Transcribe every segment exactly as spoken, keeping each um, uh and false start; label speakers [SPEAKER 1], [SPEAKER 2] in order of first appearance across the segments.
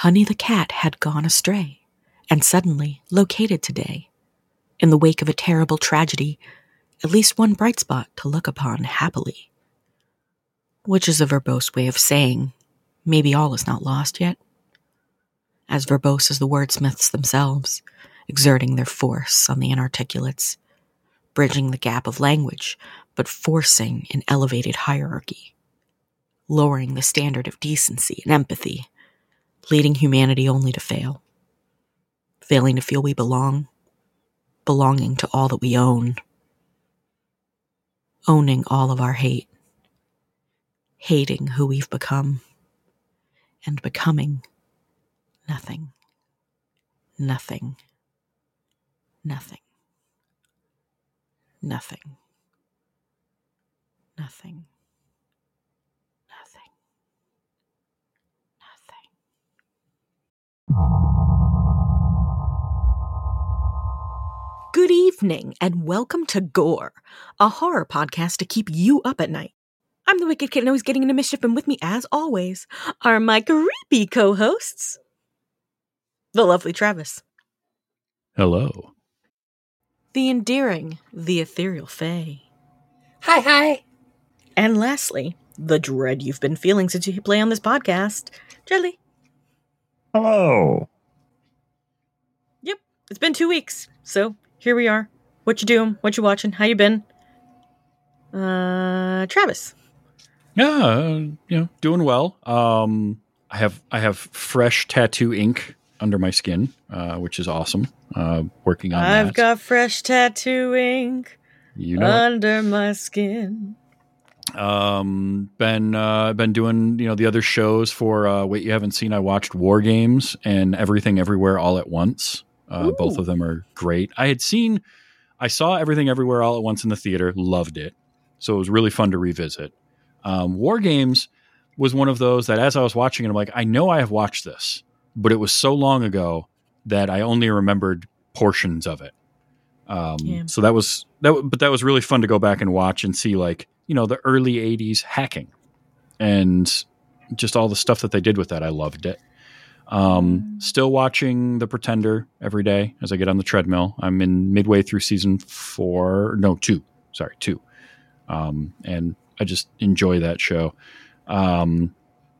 [SPEAKER 1] Honey the cat had gone astray, and suddenly located today. In the wake of a terrible tragedy, at least one bright spot to look upon happily. Which is a verbose way of saying, maybe all is not lost yet. As verbose as the wordsmiths themselves, exerting their force on the inarticulates, bridging the gap of language, but forcing an elevated hierarchy, lowering the standard of decency and empathy, leading humanity only to fail, failing to feel we belong, belonging to all that we own, owning all of our hate, hating who we've become, and becoming nothing, nothing, nothing, nothing, nothing, nothing, nothing. Good evening, and welcome to Gore, a horror podcast to keep you up at night. I'm the Wicked Kitten who's getting into mischief, and with me, as always, are my creepy co-hosts, the lovely Travis.
[SPEAKER 2] Hello.
[SPEAKER 1] The endearing, the ethereal Faye.
[SPEAKER 3] Hi, hi.
[SPEAKER 1] And lastly, the dread you've been feeling since you play on this podcast, Jelly.
[SPEAKER 2] Hello.
[SPEAKER 1] Yep, it's been two weeks, so here we are. What you doing? What you watching? How you been? Uh, Travis.
[SPEAKER 2] Yeah, uh, you know, doing well. Um, I have I have fresh tattoo ink under my skin, uh, which is awesome. Uh, working on
[SPEAKER 1] I've
[SPEAKER 2] that.
[SPEAKER 1] got fresh tattoo ink
[SPEAKER 2] you know
[SPEAKER 1] under it. my skin.
[SPEAKER 2] Um, been uh, been doing you know the other shows for uh, Wait You Haven't Seen. I watched War Games and Everything Everywhere All at Once. Uh, both of them are great. I had seen, I saw Everything Everywhere All at Once in the theater, loved it. So it was really fun to revisit. Um, War Games was one of those that as I was watching it, I'm like, I know I have watched this, but it was so long ago that I only remembered portions of it. Um, yeah. So that was, that, but that was really fun to go back and watch and see like, you know, the early eighties hacking and just all the stuff that they did with that. I loved it. Um, still watching The Pretender every day as I get on the treadmill. I'm in midway through season four, no, two, sorry, two. Um, and I just enjoy that show. Um,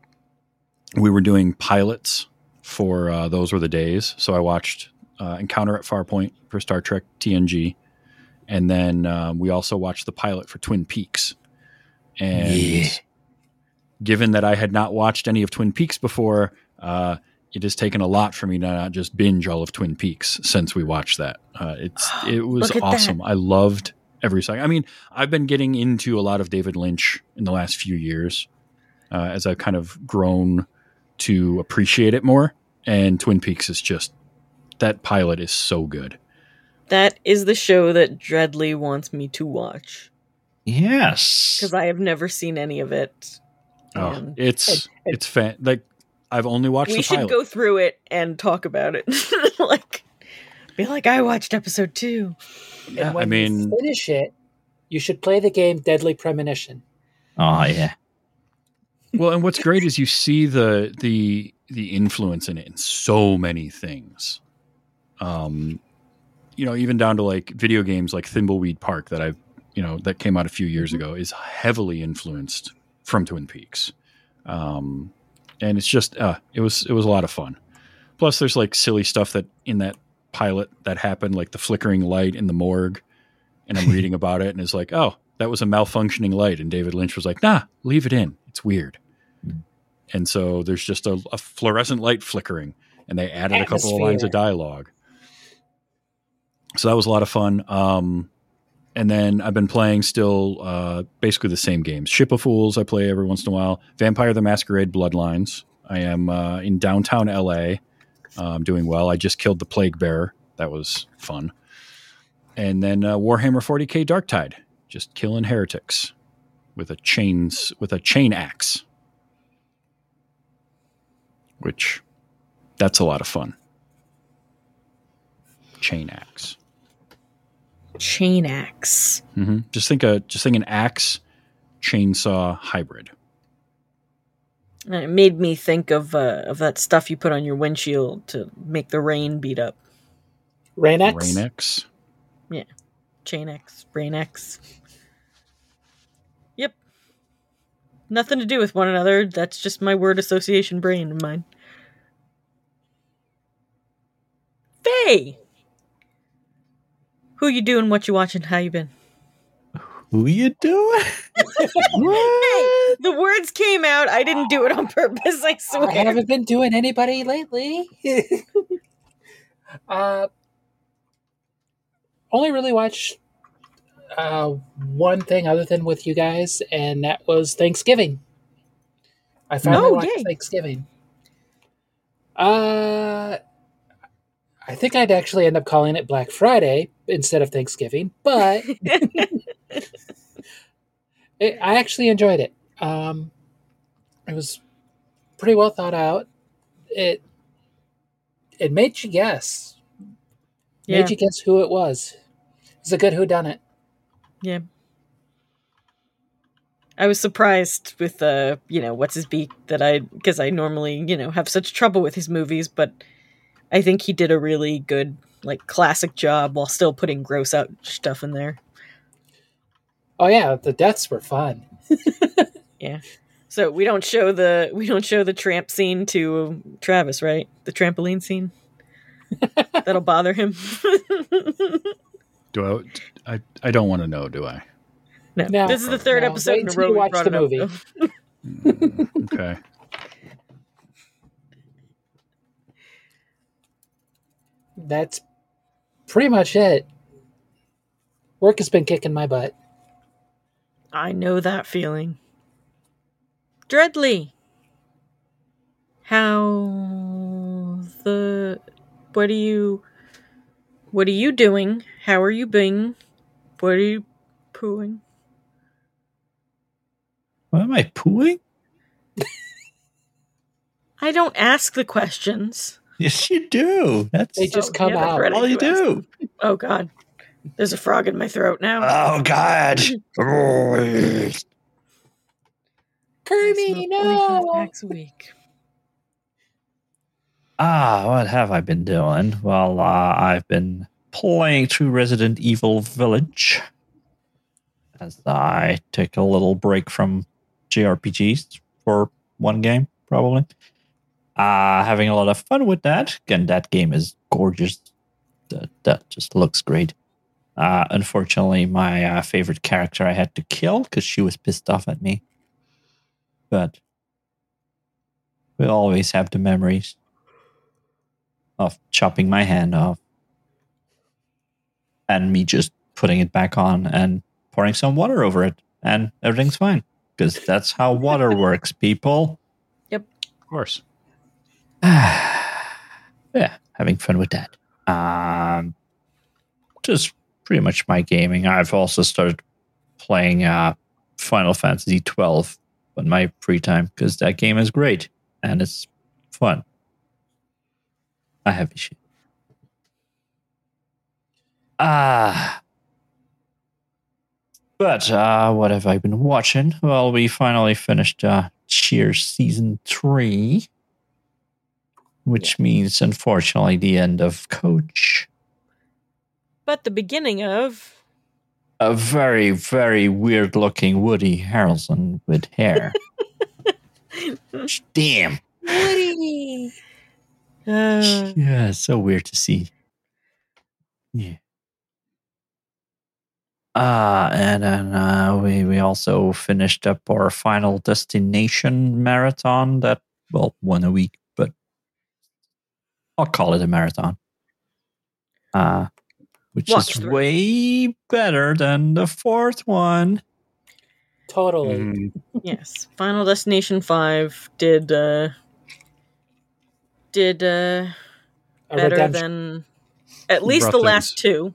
[SPEAKER 2] we were doing pilots for, uh, Those Were the Days. So I watched, uh, Encounter at Farpoint for Star Trek T N G. And then, um, we also watched the pilot for Twin Peaks. And yeah. Given that I had not watched any of Twin Peaks before, uh, it has taken a lot for me to not just binge all of Twin Peaks since we watched that. Uh, it's it was awesome. That. I loved every second. I mean, I've been getting into a lot of David Lynch in the last few years uh, as I've kind of grown to appreciate it more. And Twin Peaks is just, that pilot is so good.
[SPEAKER 1] That is the show that Dreadly wants me to watch.
[SPEAKER 2] Yes.
[SPEAKER 1] Because I have never seen any of it.
[SPEAKER 2] Oh, and it's it, it, it's fan like. I've only watched
[SPEAKER 1] we
[SPEAKER 2] the pilot.
[SPEAKER 1] We should go through it and talk about it. like, be like, I watched episode two.
[SPEAKER 3] Yeah, and when I mean, you finish it, you should play the game Deadly Premonition.
[SPEAKER 2] Oh yeah. Well, and what's great is you see the the the influence in it in so many things. Um, you know, even down to like video games like Thimbleweed Park that I've you know that came out a few years mm-hmm. ago is heavily influenced from Twin Peaks. Um. And it's just, uh, it was it was a lot of fun. Plus, there's like silly stuff that in that pilot that happened, like the flickering light in the morgue. And I'm reading about it, and it's like, oh, that was a malfunctioning light. And David Lynch was like, nah, leave it in. It's weird. Mm. And so there's just a, a fluorescent light flickering, and they added Atmosphere. a couple of lines of dialogue. So that was a lot of fun. Um, and then I've been playing still uh, basically the same games. Ship of Fools I play every once in a while. Vampire the Masquerade Bloodlines. I am uh, in downtown L A. Uh, I'm doing well. I just killed the Plague Bearer. That was fun. And then uh, Warhammer forty K Darktide. Just killing heretics with a chains with a chain axe. Which, that's a lot of fun. Chain axe.
[SPEAKER 1] Chain axe.
[SPEAKER 2] Mm-hmm. Just think a just think an axe chainsaw hybrid.
[SPEAKER 1] It made me think of uh, of that stuff you put on your windshield to make the rain beat up.
[SPEAKER 3] Rain-X?
[SPEAKER 2] Rain-X?
[SPEAKER 1] Yeah. Chain-X, Rain-X. Yep. Nothing to do with one another. That's just my word association brain of mine. Faye! Who you doing, what you watching, how you been?
[SPEAKER 4] Who you doing?
[SPEAKER 1] Hey, the words came out. I didn't do it on purpose, I swear.
[SPEAKER 3] I haven't been doing anybody lately. uh, only really watched uh, one thing other than with you guys, and that was Thanksgiving. I finally
[SPEAKER 1] Oh,
[SPEAKER 3] watched
[SPEAKER 1] yay.
[SPEAKER 3] Thanksgiving. Uh, I think I'd actually end up calling it Black Friday instead of Thanksgiving, but it, I actually enjoyed it. Um, it was pretty well thought out. It it made you guess.
[SPEAKER 1] Yeah.
[SPEAKER 3] Made you guess who it was. It's a good whodunit.
[SPEAKER 1] Yeah. I was surprised with, uh, you know, What's His Beak that I, because I normally, you know, have such trouble with his movies, but I think he did a really good, like, classic job while still putting gross out stuff in there.
[SPEAKER 3] Oh yeah, the deaths were fun.
[SPEAKER 1] Yeah. So we don't show the we don't show the tramp scene to Travis, right? The trampoline scene. That'll bother him.
[SPEAKER 2] Do I? I, I don't want to know, do I?
[SPEAKER 1] No.
[SPEAKER 3] No.
[SPEAKER 1] This is the third
[SPEAKER 3] No,
[SPEAKER 1] episode
[SPEAKER 3] wait
[SPEAKER 1] in a
[SPEAKER 3] until
[SPEAKER 1] row
[SPEAKER 3] you
[SPEAKER 1] we
[SPEAKER 3] watch
[SPEAKER 1] brought
[SPEAKER 3] the
[SPEAKER 1] it up,
[SPEAKER 3] movie.
[SPEAKER 1] though.
[SPEAKER 2] Mm, okay.
[SPEAKER 3] That's pretty much it. Work has been kicking my butt.
[SPEAKER 1] I know that feeling. Dreadly. How the what are you what are you doing? How are you being? What are you pooing?
[SPEAKER 4] What am I pooing?
[SPEAKER 1] I don't ask the questions.
[SPEAKER 4] Yes, you do. That's
[SPEAKER 3] They just
[SPEAKER 1] Oh,
[SPEAKER 3] come
[SPEAKER 1] yeah, that's
[SPEAKER 3] out.
[SPEAKER 1] right.
[SPEAKER 4] all you
[SPEAKER 1] do ask.
[SPEAKER 4] do.
[SPEAKER 1] Oh god. There's a frog in my throat now.
[SPEAKER 4] Oh God.
[SPEAKER 1] I
[SPEAKER 3] Kirby,
[SPEAKER 1] smoke twenty-five
[SPEAKER 3] no!
[SPEAKER 1] packs a week.
[SPEAKER 4] Ah, what have I been doing? Well, uh, I've been playing through Resident Evil Village as I take a little break from J R P Gs for one game, probably. Uh, having a lot of fun with that. Again, that game is gorgeous. That, that just looks great. Uh, unfortunately, my uh, favorite character I had to kill because she was pissed off at me. But we'll always have the memories of chopping my hand off and me just putting it back on and pouring some water over it, and everything's fine because that's how water works, people.
[SPEAKER 2] Of course.
[SPEAKER 4] Yeah, having fun with that. Um, just pretty much my gaming. I've also started playing uh, Final Fantasy twelve on my free time because that game is great and it's fun. I have issues. Ah. Uh, but uh, what have I been watching? Well, we finally finished uh, Cheers season three, which yeah. means, unfortunately, the end of Coach.
[SPEAKER 1] But the beginning of
[SPEAKER 4] a very, very weird-looking Woody Harrelson with hair. Damn,
[SPEAKER 1] Woody. Uh,
[SPEAKER 4] yeah, so weird to see. Yeah. Uh, and then uh, we, we also finished up our Final Destination marathon that, well, one a week, but I'll call it a marathon. Uh, which
[SPEAKER 1] Watch
[SPEAKER 4] is
[SPEAKER 1] through.
[SPEAKER 4] way better than the fourth one.
[SPEAKER 3] Totally.
[SPEAKER 2] Mm.
[SPEAKER 1] Yes. Final Destination five did, uh, did, uh,
[SPEAKER 3] A
[SPEAKER 1] better
[SPEAKER 3] redemption.
[SPEAKER 1] than at least
[SPEAKER 2] Rough
[SPEAKER 1] the
[SPEAKER 2] things.
[SPEAKER 1] last two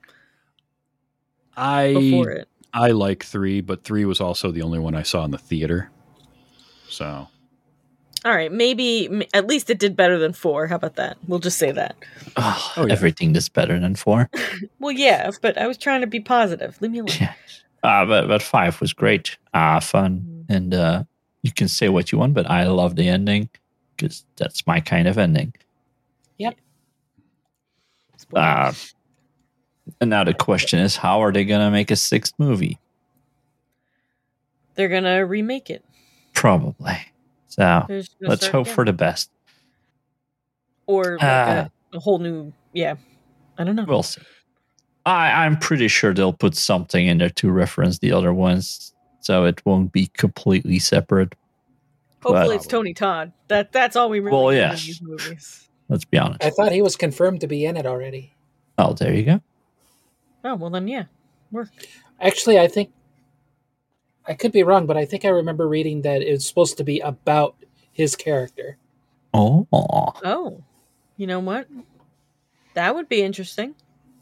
[SPEAKER 2] I
[SPEAKER 1] before it.
[SPEAKER 2] I like three, but three was also the only one I saw in the theater. So,
[SPEAKER 1] all right, maybe m- at least it did better than four. How about that? We'll just say that.
[SPEAKER 4] Oh,
[SPEAKER 2] Oh, yeah.
[SPEAKER 4] Everything is better than four.
[SPEAKER 1] Well, yeah, but I was trying to be positive. Leave me alone.
[SPEAKER 4] Yeah. Uh, but, but five was great. Uh, fun. And uh, You can say what you want, but I love the ending because that's my kind of ending.
[SPEAKER 3] Yep.
[SPEAKER 4] Uh, and now the question is, how are they going to make a sixth movie?
[SPEAKER 5] They're going to remake it.
[SPEAKER 4] Probably. So let's hope
[SPEAKER 5] again.
[SPEAKER 4] for the best.
[SPEAKER 5] Or like
[SPEAKER 4] uh,
[SPEAKER 5] a, a whole new, yeah. I don't know.
[SPEAKER 4] We'll see. I, I'm pretty sure they'll put something in there to reference the other ones, so it won't be completely separate.
[SPEAKER 5] Hopefully
[SPEAKER 4] But,
[SPEAKER 5] it's Tony Todd. That That's all we really
[SPEAKER 4] well,
[SPEAKER 5] need
[SPEAKER 4] yes.
[SPEAKER 5] in these movies.
[SPEAKER 4] Let's be honest.
[SPEAKER 3] I thought he was confirmed to be in it already.
[SPEAKER 4] Oh, there you go.
[SPEAKER 5] Oh, well then, yeah. Work.
[SPEAKER 3] Actually, I think, I could be wrong, but I think I remember reading that it's supposed to be about his character.
[SPEAKER 4] Oh.
[SPEAKER 5] Oh. You know what? That would be interesting.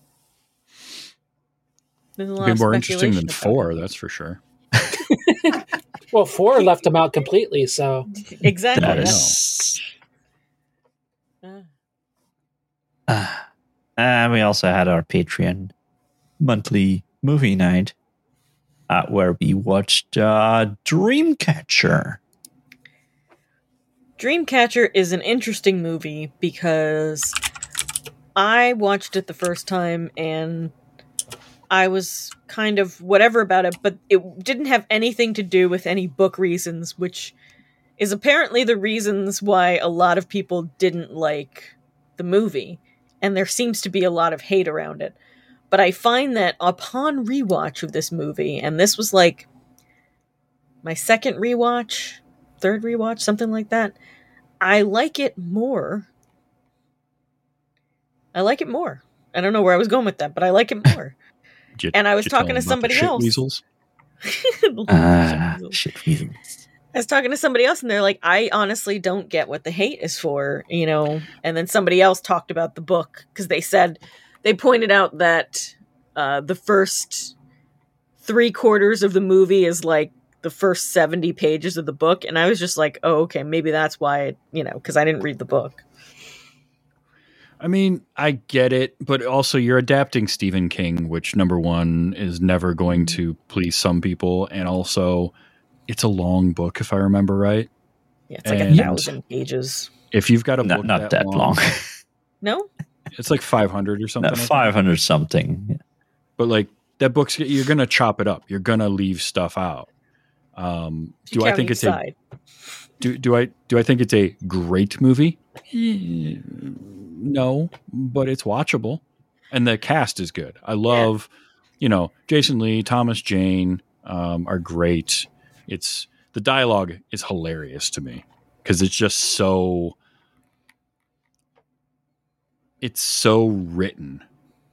[SPEAKER 5] There's a lot
[SPEAKER 2] It'd
[SPEAKER 5] of
[SPEAKER 2] be more interesting
[SPEAKER 5] speculation
[SPEAKER 2] than
[SPEAKER 5] about
[SPEAKER 2] four,
[SPEAKER 5] it.
[SPEAKER 2] that's for sure.
[SPEAKER 3] Well, four left him out completely, so.
[SPEAKER 5] Exactly.
[SPEAKER 4] That
[SPEAKER 5] that's-
[SPEAKER 4] is.
[SPEAKER 5] Uh,
[SPEAKER 4] Uh, and we also had our Patreon monthly movie night uh, where we watched uh, Dreamcatcher.
[SPEAKER 5] Dreamcatcher is an interesting movie because I watched it the first time and I was kind of whatever about it, but it didn't have anything to do with any book reasons, which is apparently the reasons why a lot of people didn't like the movie. And there seems to be a lot of hate around it. But I find that upon rewatch of this movie, and this was like my second rewatch, third rewatch, something like that, I like it more. I like it more. I don't know where I was going with that, but I like it more.
[SPEAKER 2] You,
[SPEAKER 5] and I was talking to somebody else.
[SPEAKER 2] Weasels?
[SPEAKER 4] Ah, shit weasels.
[SPEAKER 5] I was talking to somebody else and they're like, I honestly don't get what the hate is for, you know? And then somebody else talked about the book because they said, they pointed out that uh, the first three quarters of the movie is like the first seventy pages of the book. And I was just like, oh, okay, maybe that's why, it, you know, because I didn't read the book.
[SPEAKER 2] I mean, I get it, but also you're adapting Stephen King, which number one is never going to please some people. And also it's a long book, if I remember right.
[SPEAKER 5] Yeah, it's like
[SPEAKER 2] And
[SPEAKER 5] a thousand pages.
[SPEAKER 2] If you've got a
[SPEAKER 4] Not,
[SPEAKER 2] book
[SPEAKER 4] not
[SPEAKER 2] that,
[SPEAKER 4] that long.
[SPEAKER 2] long,
[SPEAKER 5] No?
[SPEAKER 2] it's like five hundred or something.
[SPEAKER 4] No,
[SPEAKER 2] I think.
[SPEAKER 4] five hundred something.
[SPEAKER 2] But like that book's, you're going to chop it up. You're going to leave stuff out. Um, do I think it's a, do, do I, do I think it's a great movie? No, but it's watchable. And the cast is good. I love, yeah. you know, Jason Lee, Thomas Jane um, are great. It's the dialogue is hilarious to me because it's just so, it's so written.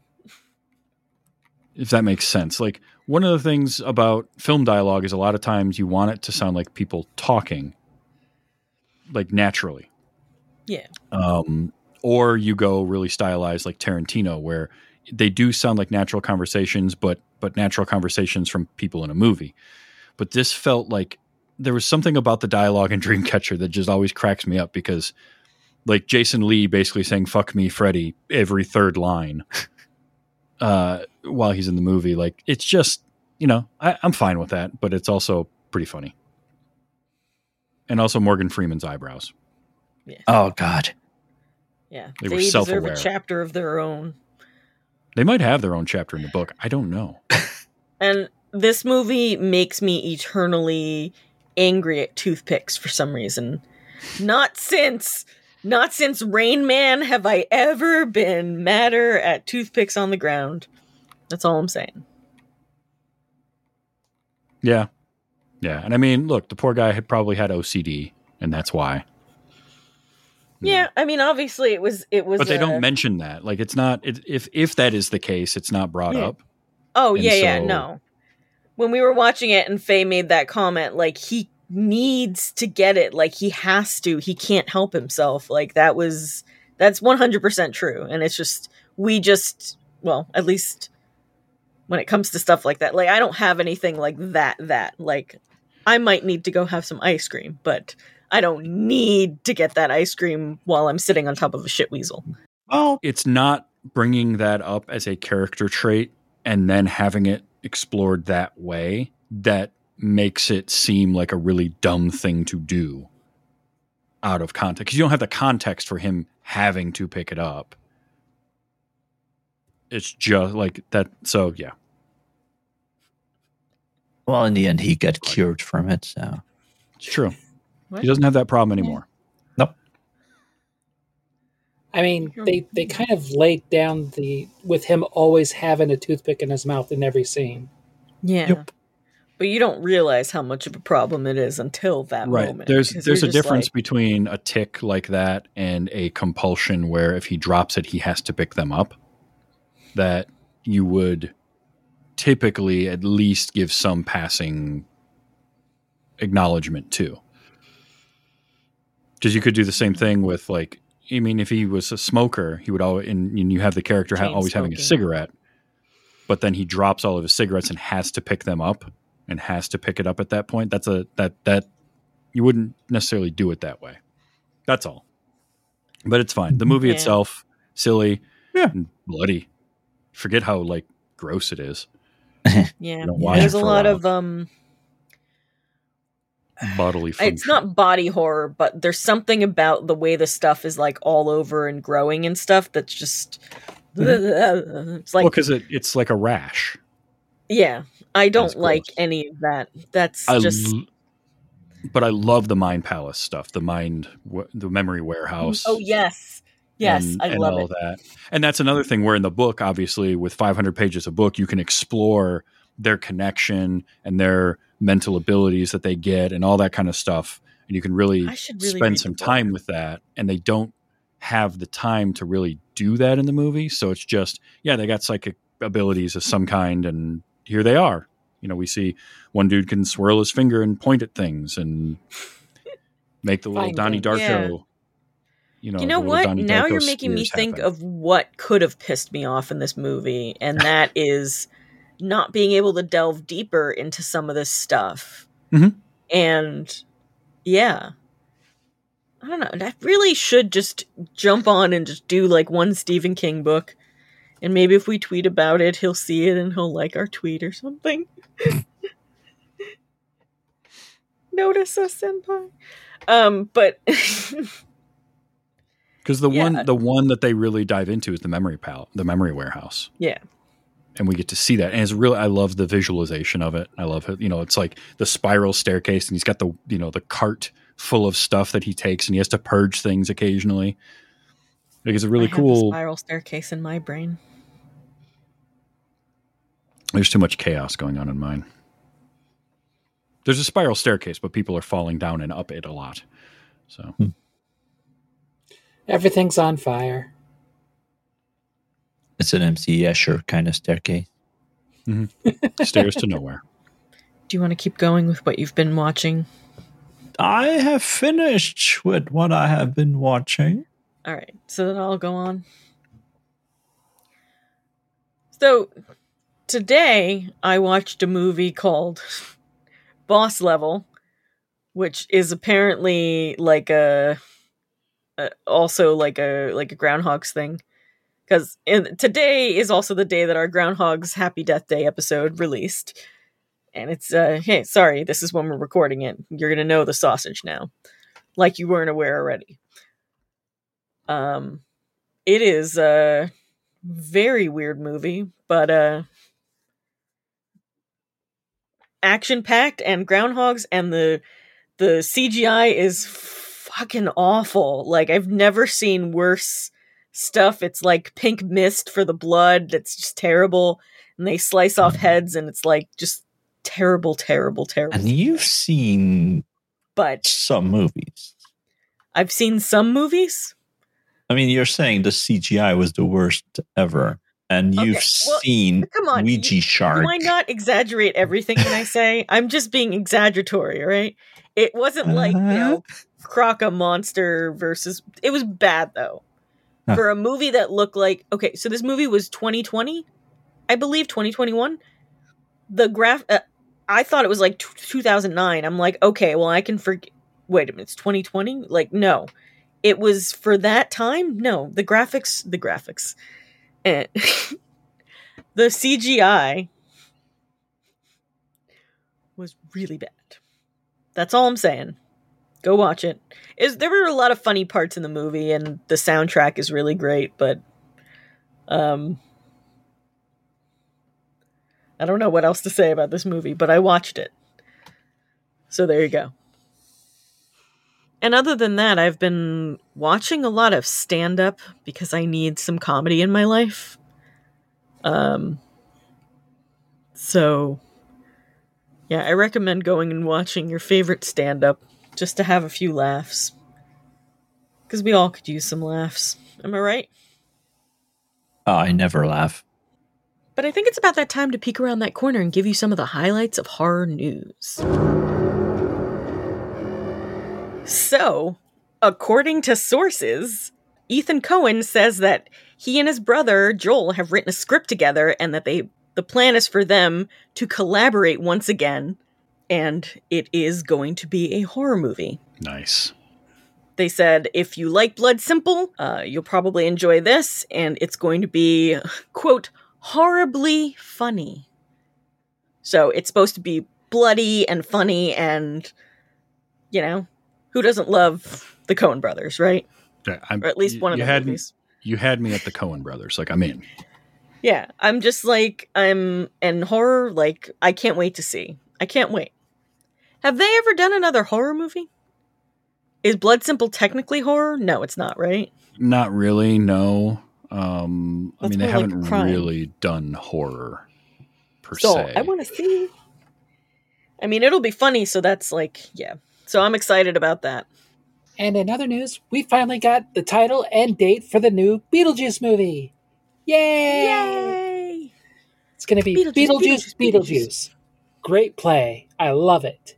[SPEAKER 2] If that makes sense. Like one of the things about film dialogue is a lot of times you want it to sound like people talking like naturally.
[SPEAKER 5] Yeah.
[SPEAKER 2] Um, or you go really stylized like Tarantino where they do sound like natural conversations, but, but natural conversations from people in a movie. But this felt like there was something about the dialogue in Dreamcatcher that just always cracks me up because like Jason Lee basically saying, fuck me, Freddy, every third line. Uh, while he's in the movie, like it's just, you know, I, I'm fine with that, but it's also pretty funny. And also Morgan Freeman's eyebrows.
[SPEAKER 5] Yeah.
[SPEAKER 4] Oh God.
[SPEAKER 5] Yeah.
[SPEAKER 2] They
[SPEAKER 5] They,
[SPEAKER 2] were
[SPEAKER 5] deserve
[SPEAKER 2] self-aware.
[SPEAKER 5] a chapter of their own.
[SPEAKER 2] They might have their own chapter in the book. I don't know.
[SPEAKER 5] And this movie makes me eternally angry at toothpicks for some reason. Not since, not since Rain Man have I ever been madder at toothpicks on the ground. That's all I'm saying.
[SPEAKER 2] Yeah. Yeah. And I mean, look, the poor guy had probably had O C D and that's why.
[SPEAKER 5] Yeah. I mean, obviously it was, it was,
[SPEAKER 2] but they
[SPEAKER 5] uh,
[SPEAKER 2] don't mention that. Like it's not, it, if, if that is the case, it's not brought
[SPEAKER 5] Yeah.
[SPEAKER 2] up.
[SPEAKER 5] Oh,
[SPEAKER 2] And
[SPEAKER 5] yeah, yeah,
[SPEAKER 2] so-
[SPEAKER 5] no. When we were watching it and Faye made that comment, like, he needs to get it. Like, he has to. He can't help himself. Like, that was, that's one hundred percent true. And it's just, we just, well, at least when it comes to stuff like that, like, I don't have anything like that, that. Like, I might need to go have some ice cream, but I don't need to get that ice cream while I'm sitting on top of a shit weasel.
[SPEAKER 4] Well,
[SPEAKER 2] It's not bringing that up as a character trait and then having it explored that way that makes it seem like a really dumb thing to do out of context. Because you don't have the context for him having to pick it up. It's just like that. So, yeah.
[SPEAKER 4] Well, in the end, he got cured from it, so.
[SPEAKER 2] It's true.
[SPEAKER 5] What?
[SPEAKER 2] He doesn't have that problem anymore.
[SPEAKER 4] Nope.
[SPEAKER 3] I mean, they, they kind of laid down the with him always having a toothpick in his mouth in every scene.
[SPEAKER 5] Yeah.
[SPEAKER 4] Yep.
[SPEAKER 5] But you don't realize how much of a problem it is until that
[SPEAKER 2] Right.
[SPEAKER 5] moment.
[SPEAKER 2] There's
[SPEAKER 5] 'cause
[SPEAKER 2] there's
[SPEAKER 5] you're
[SPEAKER 2] a
[SPEAKER 5] just
[SPEAKER 2] difference
[SPEAKER 5] like,
[SPEAKER 2] between a tick like that and a compulsion where if he drops it, he has to pick them up. That you would typically at least give some passing acknowledgement to. Because you could do the same thing with, like, I mean, if he was a smoker, he would always, and, and you have the character ha-
[SPEAKER 5] Chain
[SPEAKER 2] always having a
[SPEAKER 5] smoking.
[SPEAKER 2] cigarette, but then he drops all of his cigarettes and has to pick them up and has to pick it up at that point. That's a, that, that, you wouldn't necessarily do it that way. That's all. But it's fine. The movie
[SPEAKER 5] Yeah.
[SPEAKER 2] itself, silly,
[SPEAKER 4] Yeah.
[SPEAKER 2] and bloody. Forget how, like, gross it is.
[SPEAKER 5] yeah.
[SPEAKER 2] don't watch
[SPEAKER 5] There's
[SPEAKER 2] it
[SPEAKER 5] a
[SPEAKER 2] for a
[SPEAKER 5] lot
[SPEAKER 2] while.
[SPEAKER 5] of um
[SPEAKER 2] Bodily function.
[SPEAKER 5] it's not body horror, but there's something about the way the stuff is like all over and growing and stuff that's just it's like
[SPEAKER 2] Well, because it, it's like a rash.
[SPEAKER 5] yeah. I
[SPEAKER 2] That's
[SPEAKER 5] don't like
[SPEAKER 2] gross.
[SPEAKER 5] any of that. That's
[SPEAKER 2] I
[SPEAKER 5] just
[SPEAKER 2] l- but I love the Mind Palace stuff, the mind, the memory warehouse.
[SPEAKER 5] oh yes. Yes,
[SPEAKER 2] and,
[SPEAKER 5] I
[SPEAKER 2] and
[SPEAKER 5] love
[SPEAKER 2] all
[SPEAKER 5] it.
[SPEAKER 2] that. And that's another thing where in the book, obviously, with five hundred pages of book, you can explore their connection and their mental abilities that they get and all that kind of stuff. And you can really,
[SPEAKER 5] I should really
[SPEAKER 2] spend
[SPEAKER 5] read
[SPEAKER 2] some
[SPEAKER 5] the book.
[SPEAKER 2] time with that. And they don't have the time to really do that in the movie. So it's just, yeah, they got psychic abilities of some kind and here they are. You know, we see one dude can swirl his finger and point at things and make the little
[SPEAKER 3] Find
[SPEAKER 2] Donnie
[SPEAKER 3] things.
[SPEAKER 2] Darko.
[SPEAKER 5] Yeah.
[SPEAKER 2] You know,
[SPEAKER 5] You know
[SPEAKER 2] the little
[SPEAKER 5] what?
[SPEAKER 2] Donnie
[SPEAKER 5] Now
[SPEAKER 2] Darko
[SPEAKER 5] you're making me
[SPEAKER 2] spears
[SPEAKER 5] think
[SPEAKER 2] happen.
[SPEAKER 5] of what could have pissed me off in this movie, and that is not being able to delve deeper into some of this stuff.
[SPEAKER 2] Mhm.
[SPEAKER 5] And yeah, I don't know. I really should just jump on and just do like one Stephen King book, and maybe if we tweet about it, he'll see it and he'll like our tweet or something. Notice us, senpai. Um, but.
[SPEAKER 2] Because the
[SPEAKER 5] Yeah.
[SPEAKER 2] one, the one that they really dive into is the memory pal, the memory warehouse,
[SPEAKER 5] Yeah.
[SPEAKER 2] and we get to see that. And it's really, I love the visualization of it. I love it. You know, it's like the spiral staircase, and he's got the, you know, the cart full of stuff that he takes, and he has to purge things occasionally. Like it's a really
[SPEAKER 5] I have the
[SPEAKER 2] cool.
[SPEAKER 5] spiral staircase in my brain.
[SPEAKER 2] There's too much chaos going on in mine. There's a spiral staircase, but people are falling down and up it a lot. So
[SPEAKER 3] Everything's on fire.
[SPEAKER 4] It's an M C Escher kind of staircase.
[SPEAKER 2] stairs to nowhere.
[SPEAKER 5] Do you want to keep going with what you've been watching?
[SPEAKER 4] I have finished with what I have been watching.
[SPEAKER 5] All right, so then I'll go on. So today I watched a movie called Boss Level, which is apparently like a, a also like a like a Groundhog's thing. Because today is also the day that our Groundhog's Happy Death Day episode released. And it's, uh, hey, sorry, this is when we're recording it. You're going to know the sausage now. Like you weren't aware already. Um, it is a very weird movie, but, uh, action-packed and Groundhogs, and the, the C G I is fucking awful. Like, I've never seen worse stuff. It's like pink mist for the blood. That's just terrible. And they slice off heads, and it's like just terrible, terrible, terrible.
[SPEAKER 4] And you've seen
[SPEAKER 5] But
[SPEAKER 4] some movies.
[SPEAKER 5] I've seen some movies.
[SPEAKER 4] I mean, you're saying the C G I was the worst ever. And you've
[SPEAKER 5] Okay, well,
[SPEAKER 4] seen
[SPEAKER 5] come on,
[SPEAKER 4] Ouija
[SPEAKER 5] you-
[SPEAKER 4] Shark.
[SPEAKER 5] Do I not exaggerate everything when I say? I'm just being exaggeratory, all right? It wasn't like, you know, Croca Monster versus... It was bad, though.
[SPEAKER 4] Huh.
[SPEAKER 5] For a movie that looked like... Okay, so this movie was twenty twenty? I believe twenty twenty-one? The graph... Uh, I thought it was like t- two thousand nine. I'm like, okay, well, I can forget... Wait a minute, it's twenty twenty? Like, no. It was for that time? No. The graphics... The graphics... Eh. The C G I was really bad. That's all I'm saying. Go watch it. Is there were a lot of funny parts in the movie, and the soundtrack is really great, but um, I don't know what else to say about this movie, but I watched it. So there you go. And other than that, I've been watching a lot of stand-up because I need some comedy in my life. Um, so, yeah, I recommend going and watching your favorite stand-up just to have a few laughs. Because we all could use some laughs. Am I right?
[SPEAKER 4] I never laugh.
[SPEAKER 5] But I think it's about that time to peek around that corner and give you some of the highlights of horror news. So, according to sources, Ethan Coen says that he and his brother Joel have written a script together, and that they the plan is for them to collaborate once again, and it is going to be a horror movie.
[SPEAKER 2] Nice.
[SPEAKER 5] They said, if you like Blood Simple, uh, you'll probably enjoy this, and it's going to be, quote, horribly funny. So it's supposed to be bloody and funny, and, you know, who doesn't love the Coen brothers, right?
[SPEAKER 2] Yeah, I'm,
[SPEAKER 5] Or at least one of
[SPEAKER 2] you
[SPEAKER 5] the
[SPEAKER 2] had
[SPEAKER 5] movies.
[SPEAKER 2] Me, you had me at the Coen brothers. Like, I'm in.
[SPEAKER 5] Yeah, I'm just like, I'm in horror, like, I can't wait to see. I can't wait. Have they ever done another horror movie? Is Blood Simple technically horror? No, it's not, right?
[SPEAKER 2] Not really, no. Um, I
[SPEAKER 5] That's
[SPEAKER 2] mean, they
[SPEAKER 5] more like
[SPEAKER 2] haven't
[SPEAKER 5] crime.
[SPEAKER 2] really done horror, per
[SPEAKER 5] So,
[SPEAKER 2] se.
[SPEAKER 5] I want to see. I mean, it'll be funny, so that's like, yeah. So I'm excited about that.
[SPEAKER 3] And in other news, we finally got the title and date for the new Beetlejuice movie. Yay!
[SPEAKER 5] Yay!
[SPEAKER 3] It's going to be
[SPEAKER 5] Beetlejuice,
[SPEAKER 3] Beetlejuice,
[SPEAKER 5] Beetlejuice,
[SPEAKER 3] Beetlejuice,
[SPEAKER 5] Beetlejuice.
[SPEAKER 3] Great play. I love it.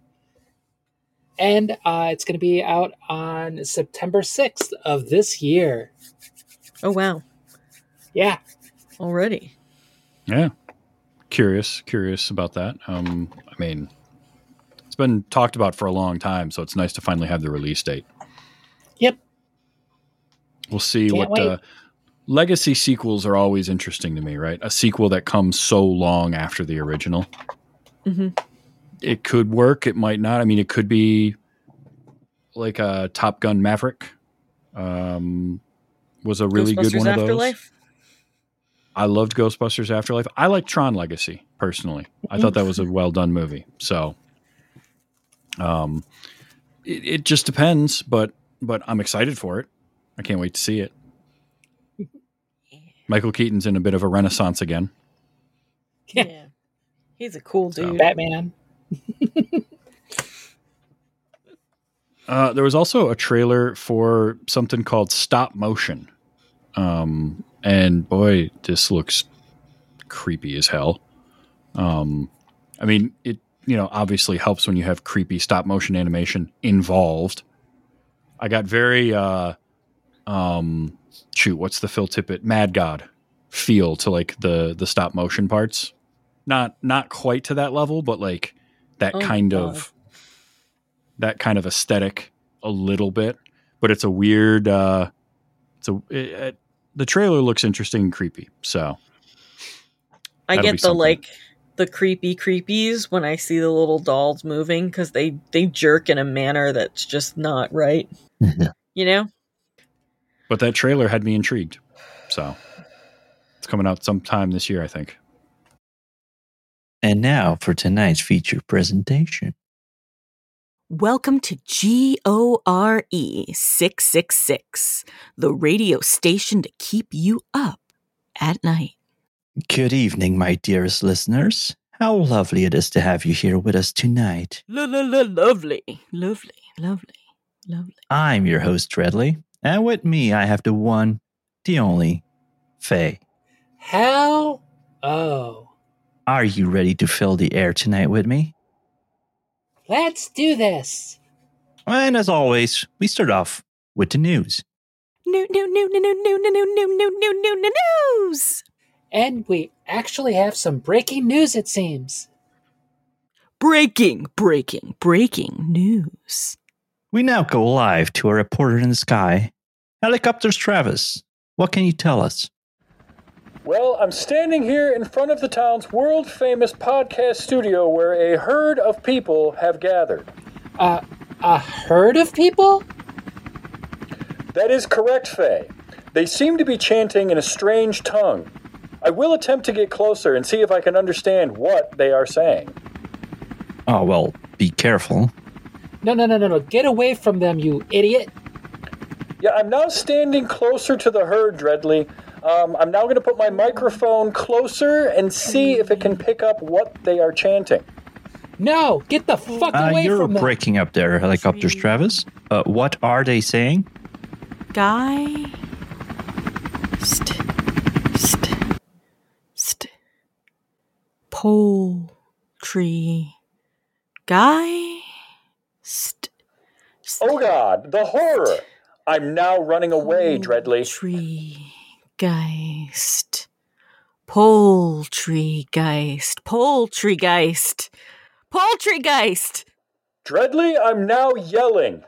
[SPEAKER 3] And uh, it's going to be out on September sixth of this year.
[SPEAKER 5] Oh, wow.
[SPEAKER 3] Yeah.
[SPEAKER 5] Already.
[SPEAKER 2] Yeah. Curious, curious about that. Um, I mean, it's been talked about for a long time, so it's nice to finally have the release date.
[SPEAKER 3] Yep.
[SPEAKER 2] We'll see
[SPEAKER 3] Can't
[SPEAKER 2] what
[SPEAKER 3] wait.
[SPEAKER 2] uh, legacy sequels are always interesting to me, right? A sequel that comes so long after the original.
[SPEAKER 5] Mm-hmm.
[SPEAKER 2] It could work. It might not. I mean, it could be like a Top Gun Maverick. Um, was a really good one of those.
[SPEAKER 5] Afterlife?
[SPEAKER 2] I loved Ghostbusters Afterlife. I like Tron Legacy personally. I thought that was a well done movie. So, um, it, it just depends, but but I'm excited for it. I can't wait to see it. Michael Keaton's in a bit of a renaissance again.
[SPEAKER 3] Yeah.
[SPEAKER 5] Yeah. He's a cool
[SPEAKER 2] So-
[SPEAKER 5] dude.
[SPEAKER 3] Batman.
[SPEAKER 2] Uh, there was also a trailer for something called Stop Motion. Um, and boy, this looks creepy as hell. Um, I mean, it, you know, obviously helps when you have creepy stop motion animation involved. I got very, uh, um, shoot, what's the Phil Tippett Mad God feel to like the, the stop motion parts. Not, not quite to that level, but like that
[SPEAKER 5] Oh my
[SPEAKER 2] kind
[SPEAKER 5] God.
[SPEAKER 2] of, that kind of aesthetic a little bit, but it's a weird, uh, it's a, it, it, the trailer looks interesting and creepy. So
[SPEAKER 5] I
[SPEAKER 2] that'll be
[SPEAKER 5] get the
[SPEAKER 2] something.
[SPEAKER 5] like the creepy creepies when I see the little dolls moving because they they jerk in a manner that's just not right. You know?
[SPEAKER 2] But that trailer had me intrigued. So it's coming out sometime this year, I think.
[SPEAKER 4] And now for tonight's feature presentation.
[SPEAKER 1] Welcome to G O R E six six six, the radio station to keep you up at night.
[SPEAKER 4] Good evening, my dearest listeners. How lovely it is to have you here with us tonight.
[SPEAKER 1] La la la, lovely, lovely, lovely, lovely.
[SPEAKER 4] I'm your host, Redley, and with me I have the one, the only, Faye.
[SPEAKER 3] How? Oh.
[SPEAKER 4] Are you ready to fill the air tonight with me?
[SPEAKER 3] Let's do this.
[SPEAKER 4] And as always, we start off with the news.
[SPEAKER 1] New, new, new, new, new, new, new, new, new, new, new, new, new, news.
[SPEAKER 3] And we actually have some breaking news, it seems.
[SPEAKER 1] Breaking, breaking, breaking news.
[SPEAKER 4] We now go live to our reporter in the sky, Helicopters Travis. What can you tell us?
[SPEAKER 2] Well, I'm standing here in front of the town's world-famous podcast studio where a herd of people have gathered.
[SPEAKER 3] Uh, a herd of people?
[SPEAKER 2] That is correct, Faye. They seem to be chanting in a strange tongue. I will attempt to get closer and see if I can understand what they are saying.
[SPEAKER 4] Oh, well, be careful.
[SPEAKER 3] No, no, no, no, no. Get away from them, you idiot.
[SPEAKER 2] Yeah, I'm now standing closer to the herd, Dreadly. Um, I'm now going to put my microphone closer and see if it can pick up what they are chanting.
[SPEAKER 3] No, get the fuck
[SPEAKER 4] Uh,
[SPEAKER 3] away
[SPEAKER 4] you're
[SPEAKER 3] from them.
[SPEAKER 4] breaking up there, Helicopters Travis. Uh, what are they saying?
[SPEAKER 1] Guy. St. St. St. Poultry. Guy. St. st-
[SPEAKER 2] Oh God, the horror! I'm now running away, Dreadly.
[SPEAKER 1] Poultrygeist. Poultrygeist. Poultrygeist. Poultrygeist.
[SPEAKER 2] Dreadly, I'm now yelling.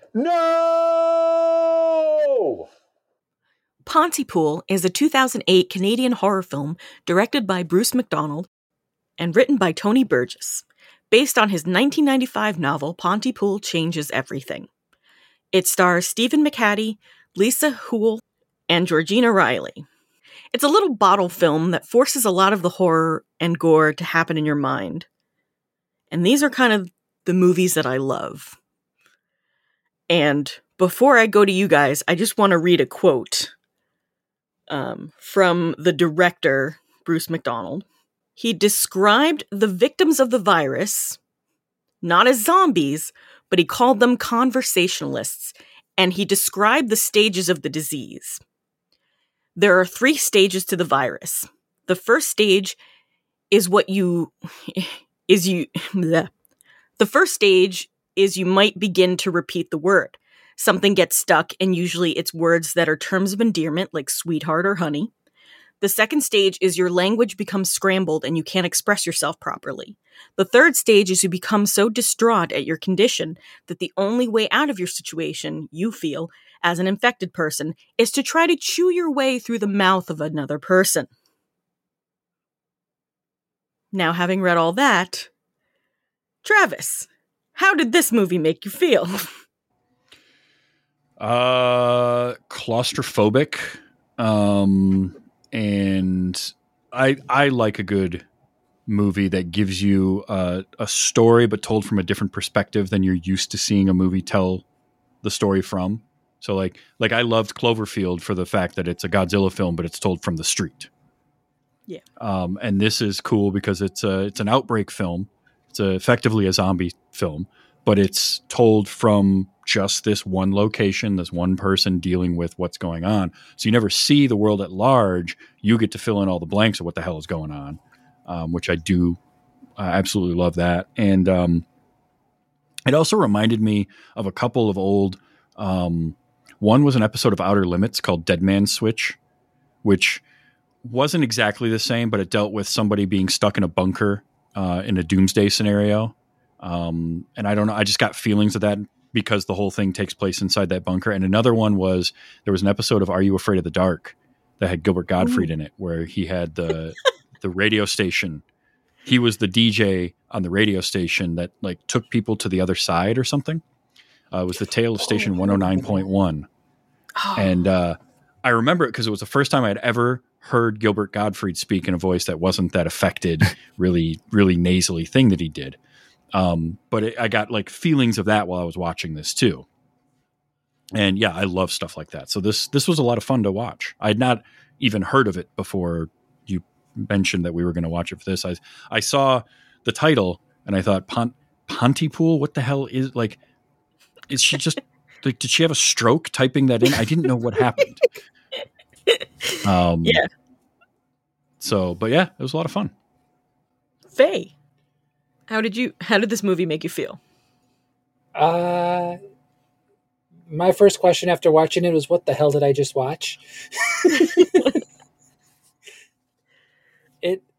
[SPEAKER 2] No!
[SPEAKER 1] Pontypool is a two thousand eight Canadian horror film directed by Bruce MacDonald and written by Tony Burgess, based on his nineteen ninety-five novel Pontypool Changes Everything. It stars Stephen McHattie, Lisa Houle, and Georgina Riley. It's a little bottle film that forces a lot of the horror and gore to happen in your mind. And these are kind of the movies that I love. And before I go to you guys, I just want to read a quote um, from the director, Bruce MacDonald. He described the victims of the virus not as zombies, but he called them conversationalists, and he described the stages of the disease. There are three stages to the virus. The first stage is what you is you bleh. The first stage is you might begin to repeat the word. Something gets stuck, and usually it's words that are terms of endearment like sweetheart or honey. The second stage is your language becomes scrambled and you can't express yourself properly. The third stage is you become so distraught at your condition that the only way out of your situation, you feel, as an infected person, is to try to chew your way through the mouth of another person. Now, having read all that, Travis, how did this movie make you feel?
[SPEAKER 2] Uh, claustrophobic. Um... And I I like a good movie that gives you uh, a story, but told from a different perspective than you're used to seeing a movie tell the story from. So like like I loved Cloverfield for the fact that it's a Godzilla film, but it's told from the street.
[SPEAKER 1] Yeah.
[SPEAKER 2] Um, and this is cool because it's a it's an outbreak film. It's a, effectively a zombie film, but it's told from just this one location, this one person dealing with what's going on. So you never see the world at large. You get to fill in all the blanks of what the hell is going on, um, which I do. I absolutely love that. And um, it also reminded me of a couple of old, um, one was an episode of Outer Limits called Dead Man's Switch, which wasn't exactly the same, but it dealt with somebody being stuck in a bunker uh, in a doomsday scenario. Um, and I don't know, I just got feelings of that because the whole thing takes place inside that bunker. And another one was, there was an episode of Are You Afraid of the Dark that had Gilbert Gottfried Ooh. in it, where he had the the radio station. He was the D J on the radio station that like took people to the other side or something. Uh, it was the tale of Station one oh nine point one. Oh. And uh, I remember it because it was the first time I had ever heard Gilbert Gottfried speak in a voice that wasn't that affected, really, really nasally thing that he did. Um, but it, I got like feelings of that while I was watching this too. And yeah, I love stuff like that. So this, this was a lot of fun to watch. I had not even heard of it before you mentioned that we were going to watch it for this. I, I saw the title and I thought Pont, Pontypool, what the hell is like, is she just like, did she have a stroke typing that in? I didn't know what happened. Um,
[SPEAKER 5] yeah.
[SPEAKER 2] So, but yeah, it was a lot of fun.
[SPEAKER 5] Faye. How did you? How did this movie make you feel?
[SPEAKER 3] Uh, my first question after watching it was, "What the hell did I just watch?" it,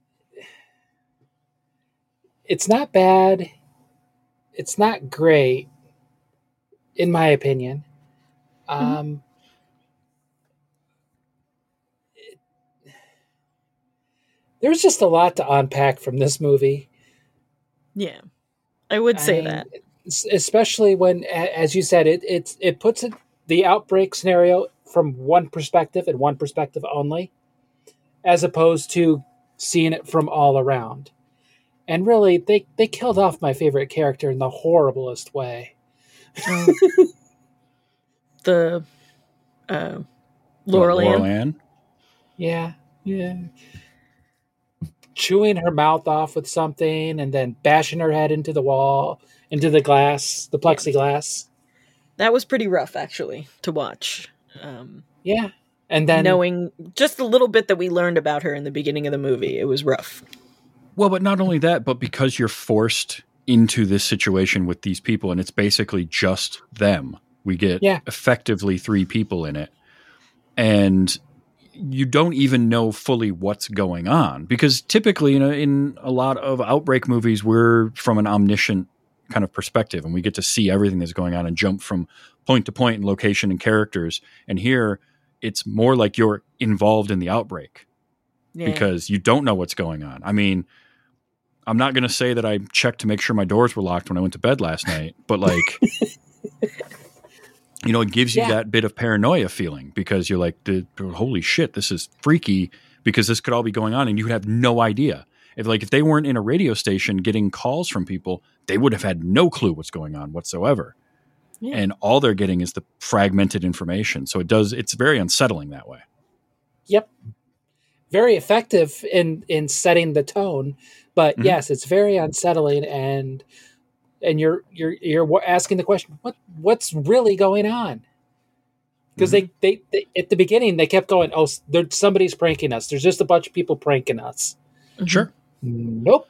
[SPEAKER 3] it's not bad. It's not great, in my opinion. Um,
[SPEAKER 5] Mm-hmm.
[SPEAKER 3] it, there's just a lot to unpack from this movie.
[SPEAKER 5] Yeah, I would say
[SPEAKER 3] I-
[SPEAKER 5] that.
[SPEAKER 3] Especially when, a- as you said, it it, it puts it, the outbreak scenario from one perspective and one perspective only, as opposed to seeing it from all around. And really, they, they killed off my favorite character in the horriblest way.
[SPEAKER 5] Um, the uh, Laurel
[SPEAKER 2] What,
[SPEAKER 5] Ann.
[SPEAKER 2] Laurel Ann?
[SPEAKER 3] Yeah, yeah. Chewing her mouth off with something and then bashing her head into the wall, into the glass, the plexiglass.
[SPEAKER 5] That was pretty rough, actually, to watch. Um,
[SPEAKER 3] Yeah. And then
[SPEAKER 5] knowing just a little bit that we learned about her in the beginning of the movie, it was rough.
[SPEAKER 2] Well, but not only that, but because you're forced into this situation with these people, and it's basically just them. We get
[SPEAKER 3] Yeah.
[SPEAKER 2] effectively three people in it. And you don't even know fully what's going on. Because typically, you know, in a lot of outbreak movies, we're from an omniscient kind of perspective, and we get to see everything that's going on and jump from point to point in location and characters. And here, it's more like you're involved in the outbreak.
[SPEAKER 5] Yeah.
[SPEAKER 2] Because you don't know what's going on. I mean, I'm not going to say that I checked to make sure my doors were locked when I went to bed last night, but like, you know, it gives you
[SPEAKER 3] Yeah.
[SPEAKER 2] that bit of paranoia feeling because you're like, "The- holy shit, this is freaky because this could all be going on and you would have no idea. If like, if they weren't in a radio station getting calls from people, they would have had no clue what's going on whatsoever.
[SPEAKER 5] Yeah.
[SPEAKER 2] And all they're getting is the fragmented information. So it does, it's very unsettling that way.
[SPEAKER 3] Yep. Very effective in, in setting the tone, but
[SPEAKER 2] Mhm.
[SPEAKER 3] yes, it's very unsettling, and and you're you're you're wa- asking the question, what what's really going on? Because they, they they at the beginning they kept going, oh, s- there, somebody's pranking us. There's just a bunch of people pranking us.
[SPEAKER 2] Sure.
[SPEAKER 3] Nope.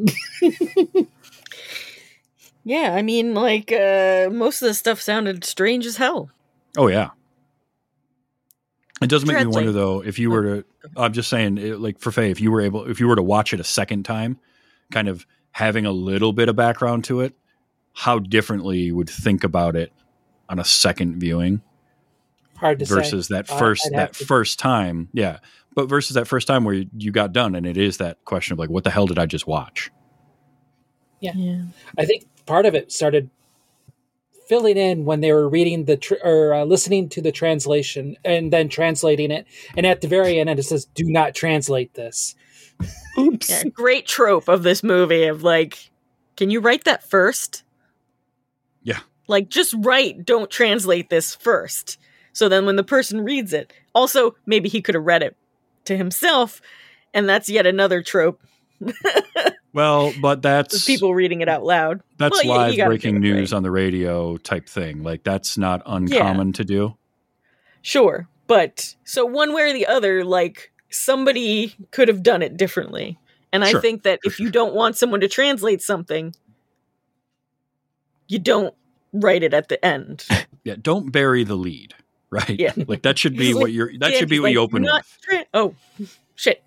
[SPEAKER 5] Yeah, I mean, like, uh, most of the stuff sounded strange as hell.
[SPEAKER 2] Oh yeah. It does make me
[SPEAKER 5] Dreadly.
[SPEAKER 2] wonder though, if you were to, I'm just saying, it, like for Faye, if you were able, if you were to watch it a second time, kind of having a little bit of background to it, how differently you would think about it on a second viewing
[SPEAKER 3] Hard to
[SPEAKER 2] versus
[SPEAKER 3] say.
[SPEAKER 2] that
[SPEAKER 3] Uh,
[SPEAKER 2] first,
[SPEAKER 3] I'd have
[SPEAKER 2] that
[SPEAKER 3] to-
[SPEAKER 2] first time. Yeah. But versus that first time where you, you got done and it is that question of like, what the hell did I just watch?
[SPEAKER 5] Yeah.
[SPEAKER 3] I think part of it started filling in when they were reading the tr- or uh, listening to the translation and then translating it, and at the very end it says, "Do not translate this."
[SPEAKER 4] Oops.
[SPEAKER 5] Yeah, great trope of this movie of like, can you write that first?
[SPEAKER 2] Yeah.
[SPEAKER 5] Like, just write, don't translate this first. So then when the person reads it, also, maybe he could have read it to himself, and that's yet another trope.
[SPEAKER 2] Well, but that's
[SPEAKER 5] Of people reading it out loud.
[SPEAKER 2] that's
[SPEAKER 5] Well, yeah, you
[SPEAKER 2] live
[SPEAKER 5] gotta
[SPEAKER 2] breaking
[SPEAKER 5] do it,
[SPEAKER 2] news
[SPEAKER 5] right?
[SPEAKER 2] on the radio type thing. Like that's not uncommon to do.
[SPEAKER 5] Sure, but so one way or the other, like, somebody could have done it differently. And I
[SPEAKER 2] Sure.
[SPEAKER 5] think that if you don't want someone to translate something, you don't write it at the end.
[SPEAKER 2] Yeah. Don't bury the lead. Right.
[SPEAKER 5] Yeah.
[SPEAKER 2] Like that should be
[SPEAKER 5] He's
[SPEAKER 2] what
[SPEAKER 5] like-
[SPEAKER 2] you're, that
[SPEAKER 5] Yeah,
[SPEAKER 2] should be
[SPEAKER 5] he's
[SPEAKER 2] what
[SPEAKER 5] like,
[SPEAKER 2] you open
[SPEAKER 5] "Not
[SPEAKER 2] with.
[SPEAKER 5] tra- oh, shit.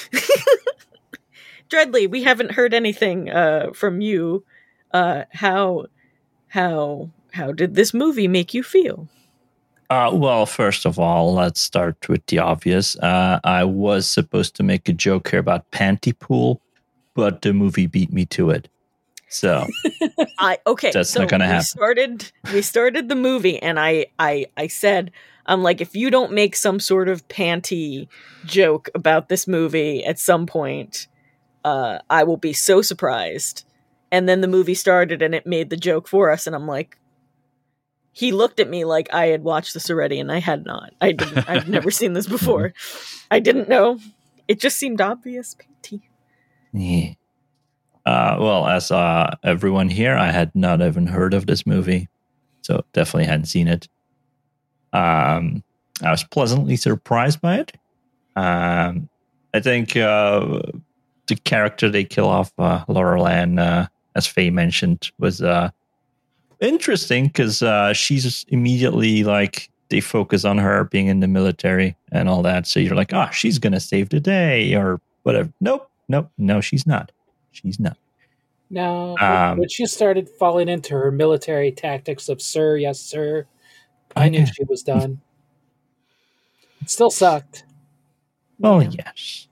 [SPEAKER 5] Dreadly, we haven't heard anything uh, from you. Uh, how, how, how did this movie make you feel?
[SPEAKER 4] Uh, well, first of all, let's start with the obvious. Uh, I was supposed to make a joke here about Panty Pool, but the movie beat me to it. So
[SPEAKER 5] I okay.
[SPEAKER 4] That's
[SPEAKER 5] so
[SPEAKER 4] not gonna
[SPEAKER 5] we
[SPEAKER 4] happen.
[SPEAKER 5] Started we started the movie, and I I I said, I'm like, if you don't make some sort of panty joke about this movie at some point, uh, I will be so surprised. And then the movie started, and it made the joke for us, and I'm like, he looked at me like I had watched this already, and I had not. I didn't. I've never seen this before. I didn't know. It just seemed obvious. Panty.
[SPEAKER 4] yeah. Uh, well, as uh, everyone here, I had not even heard of this movie, so definitely hadn't seen it. Um, I was pleasantly surprised by it. Um, I think uh, the character they kill off, uh, Laurel Ann, uh, as Faye mentioned, was uh, interesting because uh, she's immediately like they focus on her being in the military and all that. So you're like, oh, she's gonna save the day or whatever. Nope, nope, no, she's not. She's not.
[SPEAKER 3] No,
[SPEAKER 4] Um,
[SPEAKER 3] when she started falling into her military tactics of "sir, yes, sir," I knew
[SPEAKER 4] Yeah.
[SPEAKER 3] she was done. It still sucked.
[SPEAKER 4] Well,
[SPEAKER 5] Yeah.
[SPEAKER 4] yes.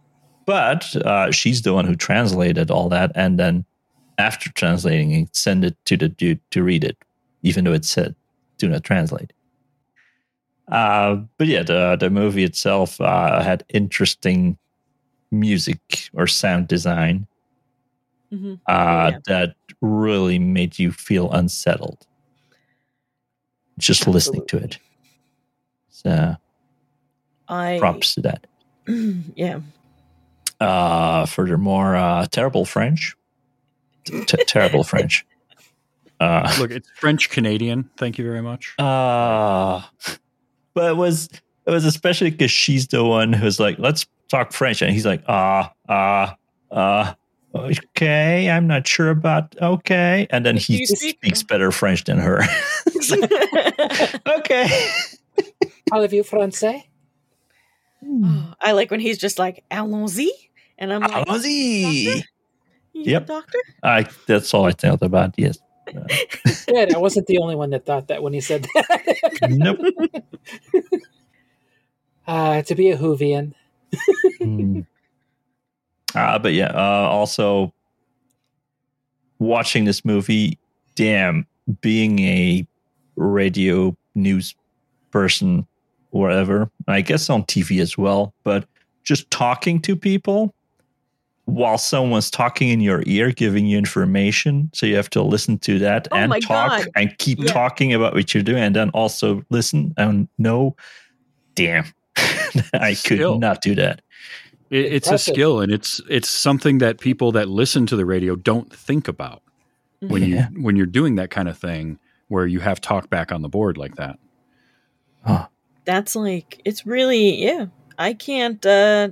[SPEAKER 4] but uh, she's the one who translated all that, and then after translating it, send it to the dude to read it, even though it said do not translate. Uh, but yeah, the the movie itself uh, had interesting music or sound design
[SPEAKER 5] Mm-hmm.
[SPEAKER 4] uh,
[SPEAKER 5] Oh, yeah.
[SPEAKER 4] that really made you feel unsettled just listening to it. So
[SPEAKER 5] I
[SPEAKER 4] props to that.
[SPEAKER 5] yeah.
[SPEAKER 4] Uh, furthermore, uh, terrible French. T- terrible French. Uh,
[SPEAKER 2] Look, it's French Canadian. Thank you very much.
[SPEAKER 4] uh, but it was it was especially because she's the one who's like, let's talk French, and he's like, ah, ah, ah. Okay, I'm not sure about okay, and then
[SPEAKER 5] Do
[SPEAKER 4] he
[SPEAKER 5] you speak-
[SPEAKER 4] speaks better French than her. It's like, okay.
[SPEAKER 3] Parlez-vous français?
[SPEAKER 5] Oh, I like when he's just like, allons-y. And I'm like,
[SPEAKER 4] Allons-y.
[SPEAKER 5] you
[SPEAKER 4] Yep.
[SPEAKER 5] doctor?
[SPEAKER 4] I that's all I thought about. Yes. Uh,
[SPEAKER 3] Good. I wasn't the only one that thought that when he said that.
[SPEAKER 4] nope.
[SPEAKER 3] Uh, to be a Whovian.
[SPEAKER 4] Hmm. Uh, but yeah, uh, also watching this movie, damn, being a radio news person, whatever, I guess on T V as well, but just talking to people while someone's talking in your ear, giving you information. So you have to listen to that
[SPEAKER 5] Oh
[SPEAKER 4] and
[SPEAKER 5] my
[SPEAKER 4] talk
[SPEAKER 5] God.
[SPEAKER 4] and keep
[SPEAKER 5] Yeah.
[SPEAKER 4] talking about what you're doing and then also listen and know. Damn, I could
[SPEAKER 2] Skill.
[SPEAKER 4] not do that.
[SPEAKER 2] It, it's a
[SPEAKER 3] Impressive.
[SPEAKER 2] skill, and it's it's something that people that listen to the radio don't think about when
[SPEAKER 4] Yeah.
[SPEAKER 2] you when you're doing that kind of thing where you have talk back on the board like that.
[SPEAKER 4] Oh,
[SPEAKER 5] That's like, it's really, yeah. I can't, uh,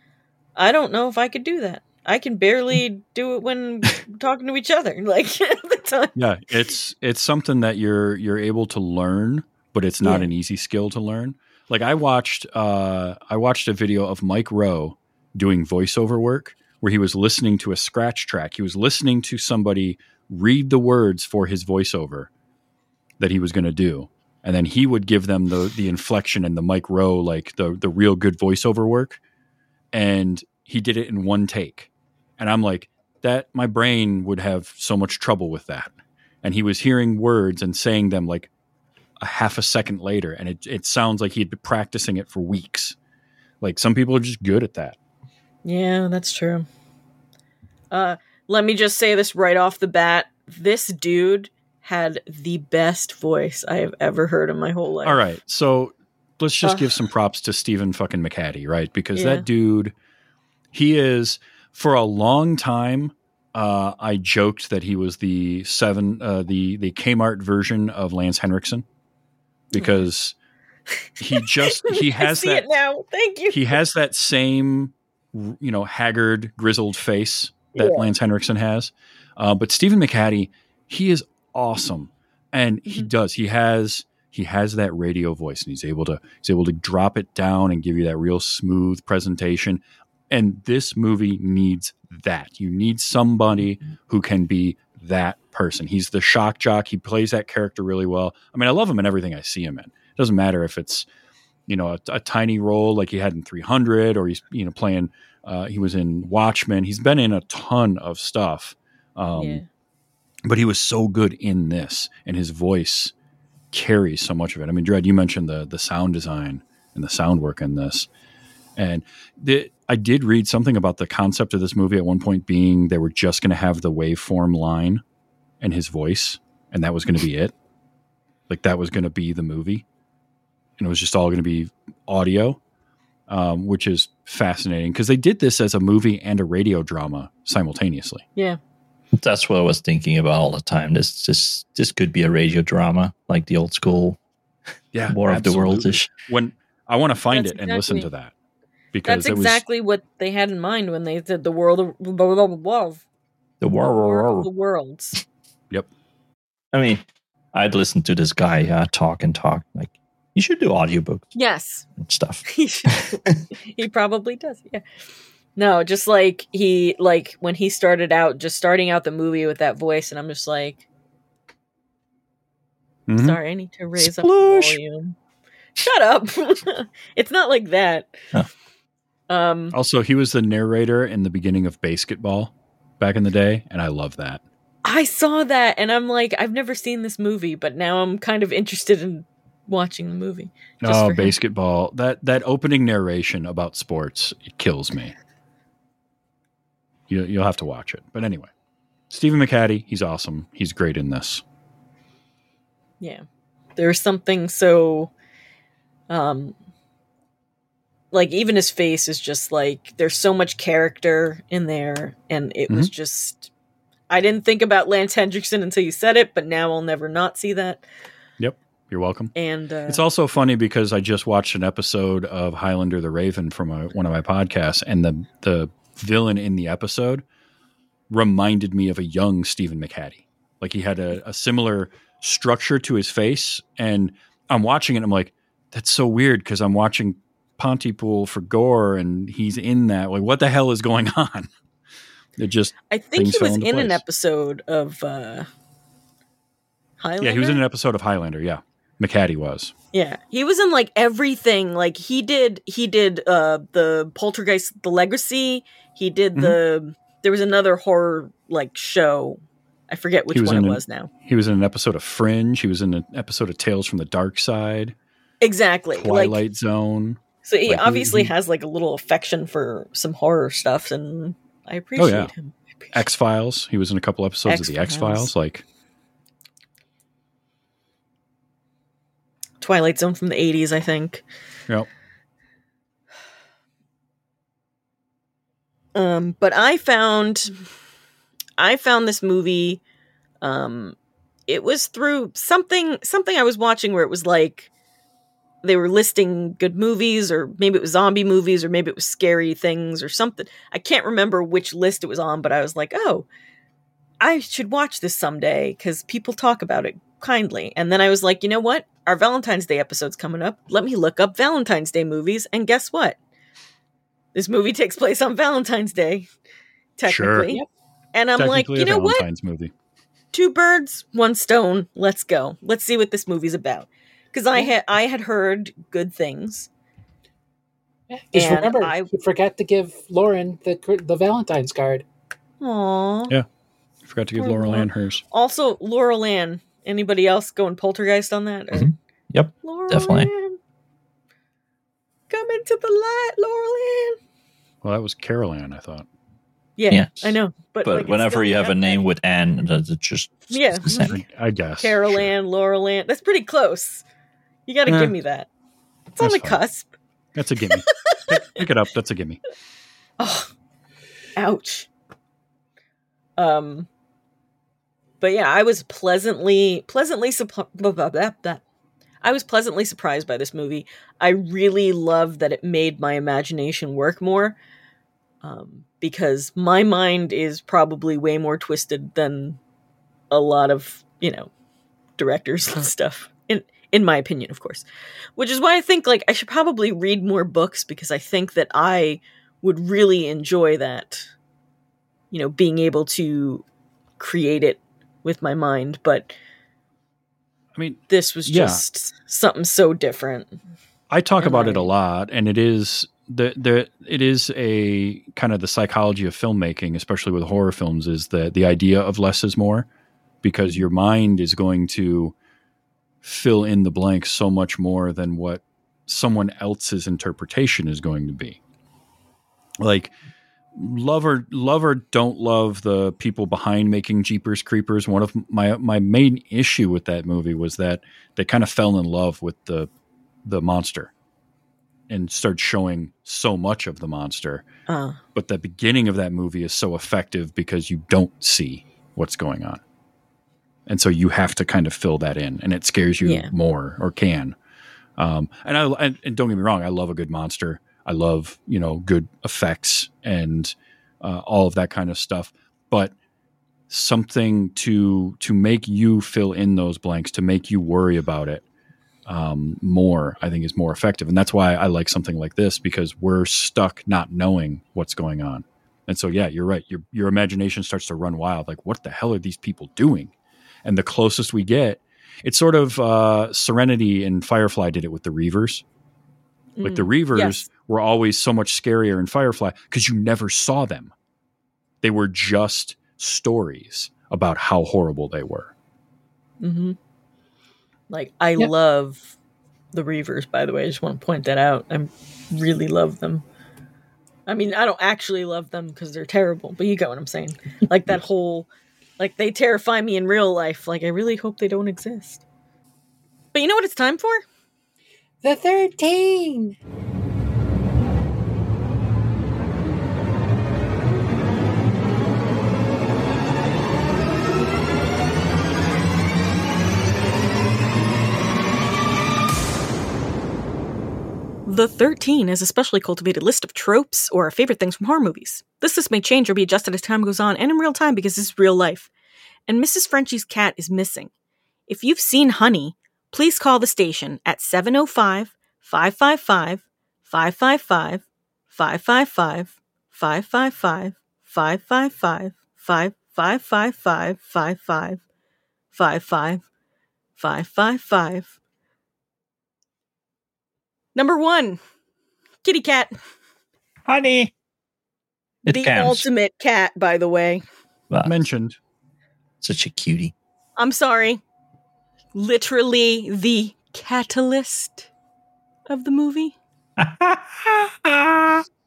[SPEAKER 5] I don't know if I could do that. I can barely do it when talking to each other. Like, at the time.
[SPEAKER 2] Yeah, it's it's something that you're you're able to learn, but it's not
[SPEAKER 5] Yeah.
[SPEAKER 2] an easy skill to learn. Like I watched uh, I watched a video of Mike Rowe doing voiceover work where he was listening to a scratch track. He was listening to somebody read the words for his voiceover that he was going to do, and then he would give them the the inflection and the Mike Rowe, like the the real good voiceover work, and he did it in one take. And I'm like, that my brain would have so much trouble with that. And he was hearing words and saying them like a half a second later, and it it sounds like he'd been practicing it for weeks. Like some people are just good at that.
[SPEAKER 5] Yeah, that's true. Uh, let me just say this right off the bat. This dude had the best voice I have ever heard in my whole life.
[SPEAKER 2] All right, so let's just
[SPEAKER 5] Ugh.
[SPEAKER 2] give some props to Stephen fucking McHattie, right? Because
[SPEAKER 5] Yeah.
[SPEAKER 2] that dude, he is for a long time. Uh, I joked that he was the seven, uh, the the Kmart version of Lance Henriksen, because he just he
[SPEAKER 5] I
[SPEAKER 2] has
[SPEAKER 5] see
[SPEAKER 2] that
[SPEAKER 5] it now. Thank you.
[SPEAKER 2] he has that same, you know, haggard, grizzled face that
[SPEAKER 5] Yeah.
[SPEAKER 2] Lance Henriksen has. Uh, but Stephen McHattie, he is awesome, and he
[SPEAKER 5] Mhm.
[SPEAKER 2] does. He has he has that radio voice, and he's able to he's able to drop it down and give you that real smooth presentation. And this movie needs that. You need somebody who can be that person. He's the shock jock. He plays that character really well. I mean, I love him in everything I see him in. It doesn't matter if it's, you know, a, a tiny role like he had in three hundred, or he's, you know, playing, uh, he was in Watchmen. He's been in a ton of stuff. Um,
[SPEAKER 5] Yeah.
[SPEAKER 2] But he was so good in this, and his voice carries so much of it. I mean, Dredd, you mentioned the the sound design and the sound work in this. And the, I did read something about the concept of this movie at one point being they were just going to have the waveform line and his voice, and that was going to be it. Like that was going to be the movie, and it was just all going to be audio, um, which is fascinating because they did this as a movie and a radio drama simultaneously.
[SPEAKER 5] Yeah.
[SPEAKER 4] that's what I was thinking about all the time. This this this could be a radio drama, like the old school
[SPEAKER 2] Yeah,
[SPEAKER 4] War of the
[SPEAKER 2] absolutely.
[SPEAKER 4] Worlds ish.
[SPEAKER 2] When I want to find
[SPEAKER 5] That's
[SPEAKER 2] it and listen to
[SPEAKER 5] exactly-
[SPEAKER 2] that, because
[SPEAKER 5] That's
[SPEAKER 2] it was
[SPEAKER 5] exactly what they had in mind when they said the world of blah, blah, blah, blah,
[SPEAKER 4] The
[SPEAKER 5] the war of
[SPEAKER 4] war.
[SPEAKER 5] the worlds.
[SPEAKER 4] I mean, I'd listen to this guy uh, talk and talk. Like, you should do audiobooks
[SPEAKER 5] Yes.
[SPEAKER 4] and stuff.
[SPEAKER 5] He should- he probably does. Yeah. No, just like he like when he started out, just starting out the movie with that voice, and I'm just like,
[SPEAKER 2] Mhm.
[SPEAKER 5] sorry, I need to raise up
[SPEAKER 4] Sploosh.
[SPEAKER 5] the volume. Shut up. It's not like that.
[SPEAKER 4] Huh.
[SPEAKER 5] Um,
[SPEAKER 2] Also, he was the narrator in the beginning of Basketball back in the day, and I love that.
[SPEAKER 5] I saw that, and I'm like, I've never seen this movie, but now I'm kind of interested in watching the movie. just
[SPEAKER 2] Oh,
[SPEAKER 5] for him.
[SPEAKER 2] Basketball. That that opening narration about sports, it kills me. You, you'll have to watch it. But anyway, Stephen McHattie, he's awesome. He's great in this.
[SPEAKER 5] Yeah. There's something so um like even his face is just like there's so much character in there, and it was just I didn't think about Lance Hendrickson until you said it, but now I'll never not see that.
[SPEAKER 2] Yep. You're welcome.
[SPEAKER 5] And uh,
[SPEAKER 2] It's also funny because I just watched an episode of Highlander the Raven from a, one of my podcasts, and the the villain in the episode reminded me of a young Stephen McHattie. Like he had a, a similar structure to his face, and I'm watching it and I'm like, that's so weird because I'm watching Pontypool for Gore and he's in that. Like, what the hell is going on? It just
[SPEAKER 5] I think
[SPEAKER 2] things
[SPEAKER 5] he
[SPEAKER 2] fell
[SPEAKER 5] was
[SPEAKER 2] into
[SPEAKER 5] in an
[SPEAKER 2] place.
[SPEAKER 5] episode of uh Highlander.
[SPEAKER 2] Yeah, he was in an episode of Highlander. Yeah, McHattie was.
[SPEAKER 5] Yeah, he was in like everything. Like he did, he did uh the Poltergeist, the Legacy. He did
[SPEAKER 2] Mm-hmm.
[SPEAKER 5] the. There was another horror like show. I forget which
[SPEAKER 2] He was
[SPEAKER 5] one
[SPEAKER 2] in
[SPEAKER 5] it
[SPEAKER 2] an-
[SPEAKER 5] was now.
[SPEAKER 2] He was in an episode of Fringe. He was in an episode of Tales from the Dark Side,
[SPEAKER 5] Exactly.
[SPEAKER 2] Twilight
[SPEAKER 5] Like
[SPEAKER 2] Zone.
[SPEAKER 5] so, he
[SPEAKER 2] like, he-
[SPEAKER 5] obviously
[SPEAKER 2] he-
[SPEAKER 5] has like a little affection for some horror stuff, and I appreciate
[SPEAKER 2] yeah.
[SPEAKER 5] him. I appreciate
[SPEAKER 2] X Files. He was in a couple episodes of the X
[SPEAKER 5] X-Files.
[SPEAKER 2] Files. Like,
[SPEAKER 5] Twilight Zone from the eighties, I think.
[SPEAKER 2] yep.
[SPEAKER 5] Um, but I found, I found this movie. Um, it was through something something I was watching where it was like they were listing good movies, or maybe it was zombie movies, or maybe it was scary things or something. I can't remember which list it was on, but I was like, oh, I should watch this someday because people talk about it kindly. And then I was like, you know what? Our Valentine's Day episode's coming up. Let me look up Valentine's Day movies, and guess what? This movie takes place on Valentine's Day, technically.
[SPEAKER 3] Yep.
[SPEAKER 5] And I'm like,
[SPEAKER 2] Technically
[SPEAKER 5] you
[SPEAKER 2] a
[SPEAKER 5] know what?
[SPEAKER 2] Valentine's movie.
[SPEAKER 5] Two birds, one stone. Let's go. Let's see what this movie's about. Because I had I had heard good things.
[SPEAKER 3] Just
[SPEAKER 5] And
[SPEAKER 3] remember,
[SPEAKER 5] I-
[SPEAKER 3] you forgot to give Lauren the the Valentine's card.
[SPEAKER 5] Aww.
[SPEAKER 2] Yeah. I forgot to give
[SPEAKER 5] Poor
[SPEAKER 2] Laurel
[SPEAKER 5] Laura.
[SPEAKER 2] Ann hers.
[SPEAKER 5] Also, Laurel Ann. Anybody else going poltergeist on that? Or-
[SPEAKER 4] Mhm. Yep,
[SPEAKER 5] Laurel
[SPEAKER 4] definitely.
[SPEAKER 5] Ann. Come into the light, Laurel Ann.
[SPEAKER 2] Well, that was Carol Ann, I thought.
[SPEAKER 5] Yeah,
[SPEAKER 4] Yes.
[SPEAKER 5] I know. But,
[SPEAKER 4] but
[SPEAKER 5] like, it's
[SPEAKER 4] whenever
[SPEAKER 5] still
[SPEAKER 4] you have a
[SPEAKER 5] not
[SPEAKER 4] name
[SPEAKER 5] that-
[SPEAKER 4] with Ann, it's just
[SPEAKER 5] Yeah.
[SPEAKER 4] it's the same.
[SPEAKER 2] I guess.
[SPEAKER 5] Carol
[SPEAKER 2] Sure.
[SPEAKER 5] Ann, Laurel Ann. That's pretty close. You got to
[SPEAKER 2] Eh,
[SPEAKER 5] give me that. It's on
[SPEAKER 2] that's
[SPEAKER 5] the
[SPEAKER 2] fine.
[SPEAKER 5] cusp.
[SPEAKER 2] That's a gimme. pick, pick it up. That's a gimme.
[SPEAKER 5] Oh, ouch. Um, but yeah, I was pleasantly, pleasantly surprised. I was pleasantly surprised by this movie. I really love that it made my imagination work more, um, because my mind is probably way more twisted than a lot of, you know, directors and stuff. In in my opinion, of course, which is why I think like I should probably read more books, because I think that I would really enjoy that, you know, being able to create it with my mind. But
[SPEAKER 2] I mean,
[SPEAKER 5] this was
[SPEAKER 2] Yeah.
[SPEAKER 5] just something so different.
[SPEAKER 2] I talk
[SPEAKER 5] Am
[SPEAKER 2] about
[SPEAKER 5] I-
[SPEAKER 2] it a lot, and it is the the it is a kind of the psychology of filmmaking, especially with horror films, is the the idea of less is more, because your mind is going to fill in the blanks so much more than what someone else's interpretation is going to be. Like, love or love or don't love the people behind making Jeepers Creepers. One of my my main issue with that movie was that they kind of fell in love with the the monster and started showing so much of the monster.
[SPEAKER 5] Uh,
[SPEAKER 2] But the beginning of that movie is so effective because you don't see what's going on. And so you have to kind of fill that in, and it scares you
[SPEAKER 5] Yeah.
[SPEAKER 2] more, or can. Um, and I and, and don't get me wrong, I love a good monster. I love, you know, good effects and uh, all of that kind of stuff. But something to to make you fill in those blanks, to make you worry about it um, more, I think is more effective. And that's why I like something like this, because we're stuck not knowing what's going on. And so, yeah, you're right. Your your imagination starts to run wild. Like, what the hell are these people doing? And the closest we get, it's sort of uh, Serenity and Firefly did it with the Reavers. Like the
[SPEAKER 5] mm,
[SPEAKER 2] Reavers
[SPEAKER 5] yes.
[SPEAKER 2] were always so much scarier in Firefly because you never saw them. They were just stories about how horrible they were.
[SPEAKER 5] Mm-hmm. Like, I
[SPEAKER 3] Yep.
[SPEAKER 5] love the Reavers, by the way. I just want to point that out. I really love them. I mean, I don't actually love them because they're terrible, but you get what I'm saying. Like, that whole, like, they terrify me in real life. Like, I really hope they don't exist. But you know what it's time for?
[SPEAKER 3] The thirteen.
[SPEAKER 1] The thirteen is a specially cultivated list of tropes or our favorite things from horror movies. This list may change or be adjusted as time goes on and in real time because this is real life. And Missus Frenchie's cat is missing. If you've seen Honey, please call the station at seven oh five, five five five, five five five, five five five, five five five, five five five, five five five five, five five five five, five five five. Number one, kitty cat.
[SPEAKER 4] Honey. It
[SPEAKER 5] The
[SPEAKER 4] counts.
[SPEAKER 5] ultimate cat, by the way.
[SPEAKER 4] Well,
[SPEAKER 2] Mentioned.
[SPEAKER 4] such a cutie.
[SPEAKER 1] I'm sorry. Literally the catalyst of the movie.
[SPEAKER 2] I'll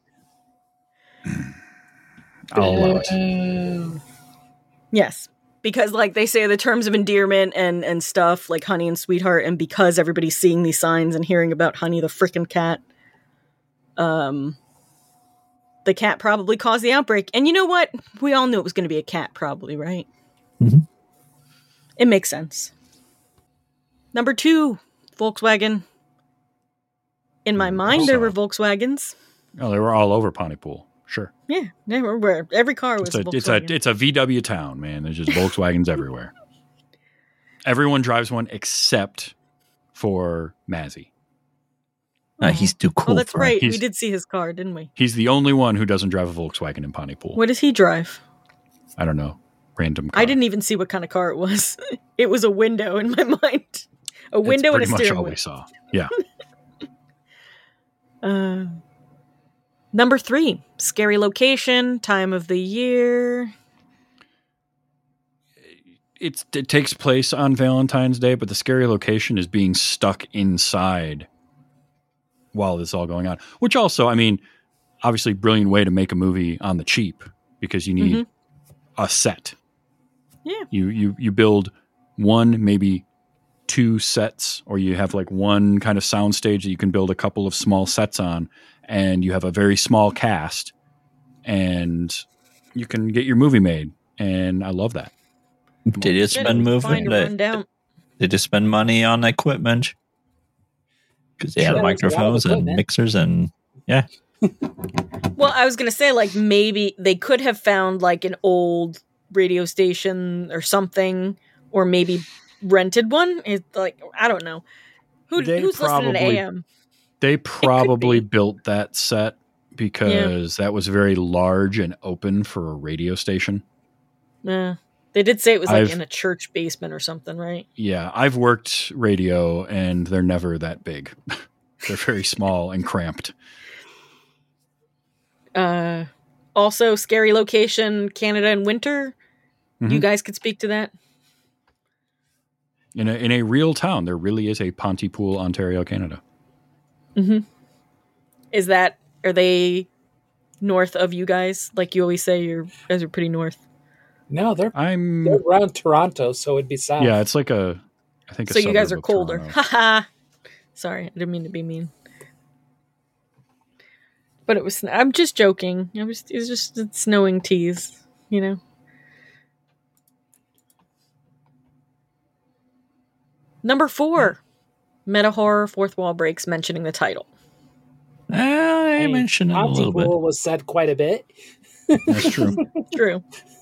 [SPEAKER 2] allow it.
[SPEAKER 3] Uh,
[SPEAKER 5] Yes. Because, like, they say the terms of endearment and, and stuff, like Honey and Sweetheart, and because everybody's seeing these signs and hearing about Honey the frickin' cat, um, the cat probably caused the outbreak. And you know what? We all knew it was going to be a cat, probably, right?
[SPEAKER 4] Mhm.
[SPEAKER 5] It makes sense. Number two, Volkswagen. In my mind, there were Volkswagens.
[SPEAKER 2] Oh, they were all over Pontypool. Sure.
[SPEAKER 5] Yeah, everywhere. Every car was
[SPEAKER 2] It's a,
[SPEAKER 5] Volkswagen.
[SPEAKER 2] it's a it's a V W town, man. There's just Volkswagens everywhere. Everyone drives one except for Mazzy.
[SPEAKER 4] Uh, he's too cool.
[SPEAKER 5] Oh, that's
[SPEAKER 4] for
[SPEAKER 5] right.
[SPEAKER 2] He's-
[SPEAKER 5] We did see his car, didn't we?
[SPEAKER 2] He's the only one who doesn't drive a Volkswagen in Pontypool.
[SPEAKER 5] What does he drive?
[SPEAKER 2] I don't know. Random car.
[SPEAKER 5] I didn't even see what kind of car it was. It was a window in my mind. A window and a
[SPEAKER 2] That's pretty much
[SPEAKER 5] steering
[SPEAKER 2] all
[SPEAKER 5] wheel.
[SPEAKER 2] we saw. Yeah.
[SPEAKER 5] Uh, number three, scary location, time of the year.
[SPEAKER 2] It's, it takes place on Valentine's Day, but the scary location is being stuck inside while this is all going on. Which also, I mean, obviously brilliant way to make a movie on the cheap because you need a set.
[SPEAKER 5] Yeah.
[SPEAKER 2] You, you, you build one, maybe two sets, or you have like one kind of soundstage that you can build a couple of small sets on, and you have a very small cast, and you can get your movie made. And I love that.
[SPEAKER 4] Did you
[SPEAKER 5] Shit,
[SPEAKER 4] spend
[SPEAKER 5] it was
[SPEAKER 4] moving?
[SPEAKER 5] fine to run
[SPEAKER 4] Did,
[SPEAKER 5] down.
[SPEAKER 4] did you spend money on equipment? Because they
[SPEAKER 3] Sure,
[SPEAKER 4] had
[SPEAKER 3] there was a lot of
[SPEAKER 4] microphones and
[SPEAKER 3] equipment.
[SPEAKER 4] mixers and yeah.
[SPEAKER 5] Well, I was going to say, like, maybe they could have found, like, an old radio station or something, or maybe rented one. It's like, I don't know. Who,
[SPEAKER 2] They
[SPEAKER 5] who's listening to
[SPEAKER 2] probably-
[SPEAKER 5] A M?
[SPEAKER 2] They probably
[SPEAKER 5] be.
[SPEAKER 2] built that set because that was very large and open for a radio station.
[SPEAKER 5] Yeah. They did say it was, like,
[SPEAKER 2] I've-
[SPEAKER 5] in a church basement or something, right?
[SPEAKER 2] Yeah, I've worked radio and they're never that big. They're very small and cramped.
[SPEAKER 5] Uh, also, scary location, Canada in winter. You
[SPEAKER 2] Mhm.
[SPEAKER 5] guys could speak to that.
[SPEAKER 2] In a, in a real town, there really is a Pontypool, Ontario, Canada.
[SPEAKER 5] Mm-hmm. Is that, are they north of you guys? Like you always say, you're, you guys are pretty north.
[SPEAKER 3] no, they're,
[SPEAKER 2] I'm
[SPEAKER 3] they're around Toronto, so it'd be south.
[SPEAKER 2] yeah, it's like a I think a
[SPEAKER 5] So you guys
[SPEAKER 2] suburb
[SPEAKER 5] are
[SPEAKER 2] of
[SPEAKER 5] colder.
[SPEAKER 2] Toronto.
[SPEAKER 5] Haha. Sorry, I didn't mean to be mean. But it was, I'm just joking. It was, it was just a snowing tease, you know? Number four, meta horror, fourth wall breaks, mentioning the title.
[SPEAKER 4] Uh, I
[SPEAKER 3] mean,
[SPEAKER 4] mentioned it a little bit.
[SPEAKER 3] Pontypool was said quite a bit.
[SPEAKER 2] That's true.
[SPEAKER 5] True.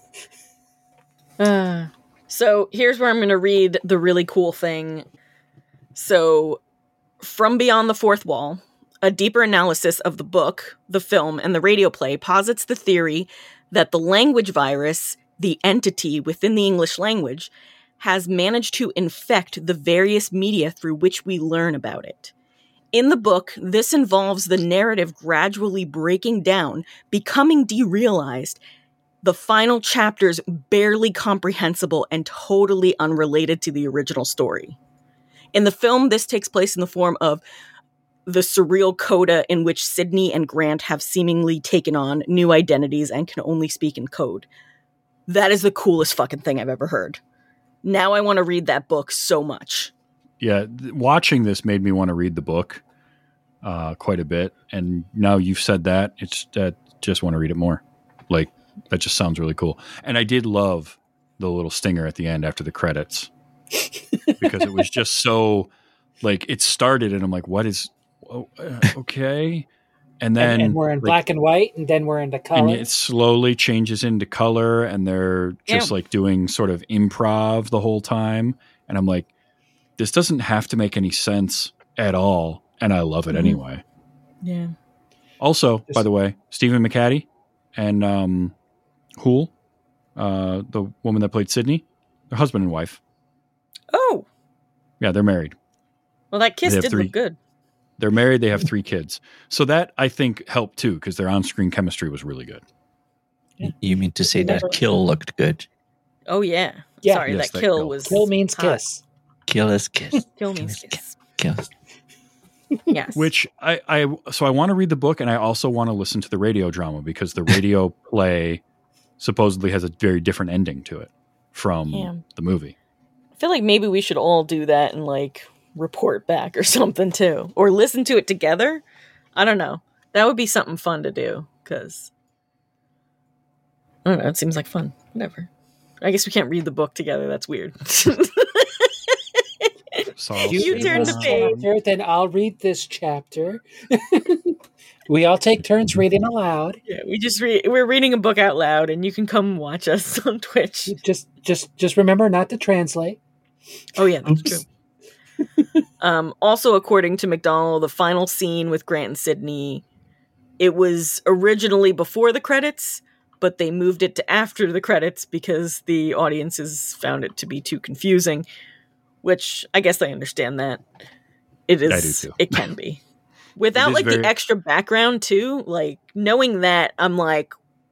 [SPEAKER 5] Uh, so here's where I'm going to read the really cool thing. So, From Beyond the Fourth Wall, a deeper analysis of the book, the film, and the radio play posits the theory that the language virus, the entity within the English language, has managed to infect the various media through which we learn about it.
[SPEAKER 1] In the book, this involves the narrative gradually breaking down, becoming derealized, the final chapters barely comprehensible and totally unrelated to the original story. In the film, this takes place in the form of the surreal coda in which Sydney and Grant have seemingly taken on new identities and can only speak in code. That is the coolest fucking thing I've ever heard. Now I want to read that book so much.
[SPEAKER 2] Yeah, th- watching this made me want to read the book uh, quite a bit. And now you've said that, it's uh, just want to read it more. Like, that just sounds really cool. And I did love the little stinger at the end after the credits because it was just so, like, it started and I'm like, what is, oh, uh, okay. And then
[SPEAKER 3] and, and we're in
[SPEAKER 2] like,
[SPEAKER 3] black and white, and then we're into color.
[SPEAKER 2] And it slowly changes into color, and they're just
[SPEAKER 5] Yeah.
[SPEAKER 2] like doing sort of improv the whole time. And I'm like, this doesn't have to make any sense at all. And I love it
[SPEAKER 5] Mhm.
[SPEAKER 2] anyway.
[SPEAKER 5] Yeah.
[SPEAKER 2] Also,
[SPEAKER 3] Just-
[SPEAKER 2] by the way, Stephen McHattie and um, Hool, uh, the woman that played Sydney, they're husband and wife.
[SPEAKER 5] Oh,
[SPEAKER 2] Yeah, they're married.
[SPEAKER 5] well, that kiss
[SPEAKER 2] They have
[SPEAKER 5] did
[SPEAKER 2] three-
[SPEAKER 5] look good.
[SPEAKER 2] They're married. They have three kids. So that, I think, helped too, because their on-screen chemistry was really good.
[SPEAKER 4] You mean to say that kill looked good?
[SPEAKER 5] Oh, yeah.
[SPEAKER 3] Yeah.
[SPEAKER 5] Sorry,
[SPEAKER 2] Yes,
[SPEAKER 5] that
[SPEAKER 2] that
[SPEAKER 5] kill
[SPEAKER 2] kill.
[SPEAKER 5] was
[SPEAKER 3] Kill means
[SPEAKER 5] hot.
[SPEAKER 3] kiss.
[SPEAKER 4] Kill is kiss.
[SPEAKER 5] Kill means kiss.
[SPEAKER 4] Kill is
[SPEAKER 5] Yes.
[SPEAKER 2] Which I, I so I want to read the book, and I also want to listen to the radio drama because the radio play supposedly has a very different ending to it from
[SPEAKER 5] Yeah.
[SPEAKER 2] the movie.
[SPEAKER 5] I feel like maybe we should all do that and like report back or something too, or listen to it together. I don't know. That would be something fun to do because I don't know. It seems like fun. Whatever. I guess we can't read the book together. That's weird.
[SPEAKER 2] So
[SPEAKER 5] You
[SPEAKER 3] read
[SPEAKER 5] turn
[SPEAKER 3] this
[SPEAKER 5] the page.
[SPEAKER 3] chapter, then I'll read this chapter. We all take turns reading aloud.
[SPEAKER 5] Yeah, we just read. We're reading a book out loud, and you can come watch us on Twitch.
[SPEAKER 3] Just, just, just remember not to translate.
[SPEAKER 5] Oh yeah, that's
[SPEAKER 4] Oops.
[SPEAKER 5] true. um, also, according to McDonald, the final scene with Grant and Sydney, it was originally before the credits, but they moved it to after the credits because the audiences found it to be too confusing. Which I guess I understand that. It is.
[SPEAKER 2] I do too.
[SPEAKER 5] It can be. Without
[SPEAKER 2] is
[SPEAKER 5] like
[SPEAKER 2] very-
[SPEAKER 5] the extra background too, like knowing that, I'm like,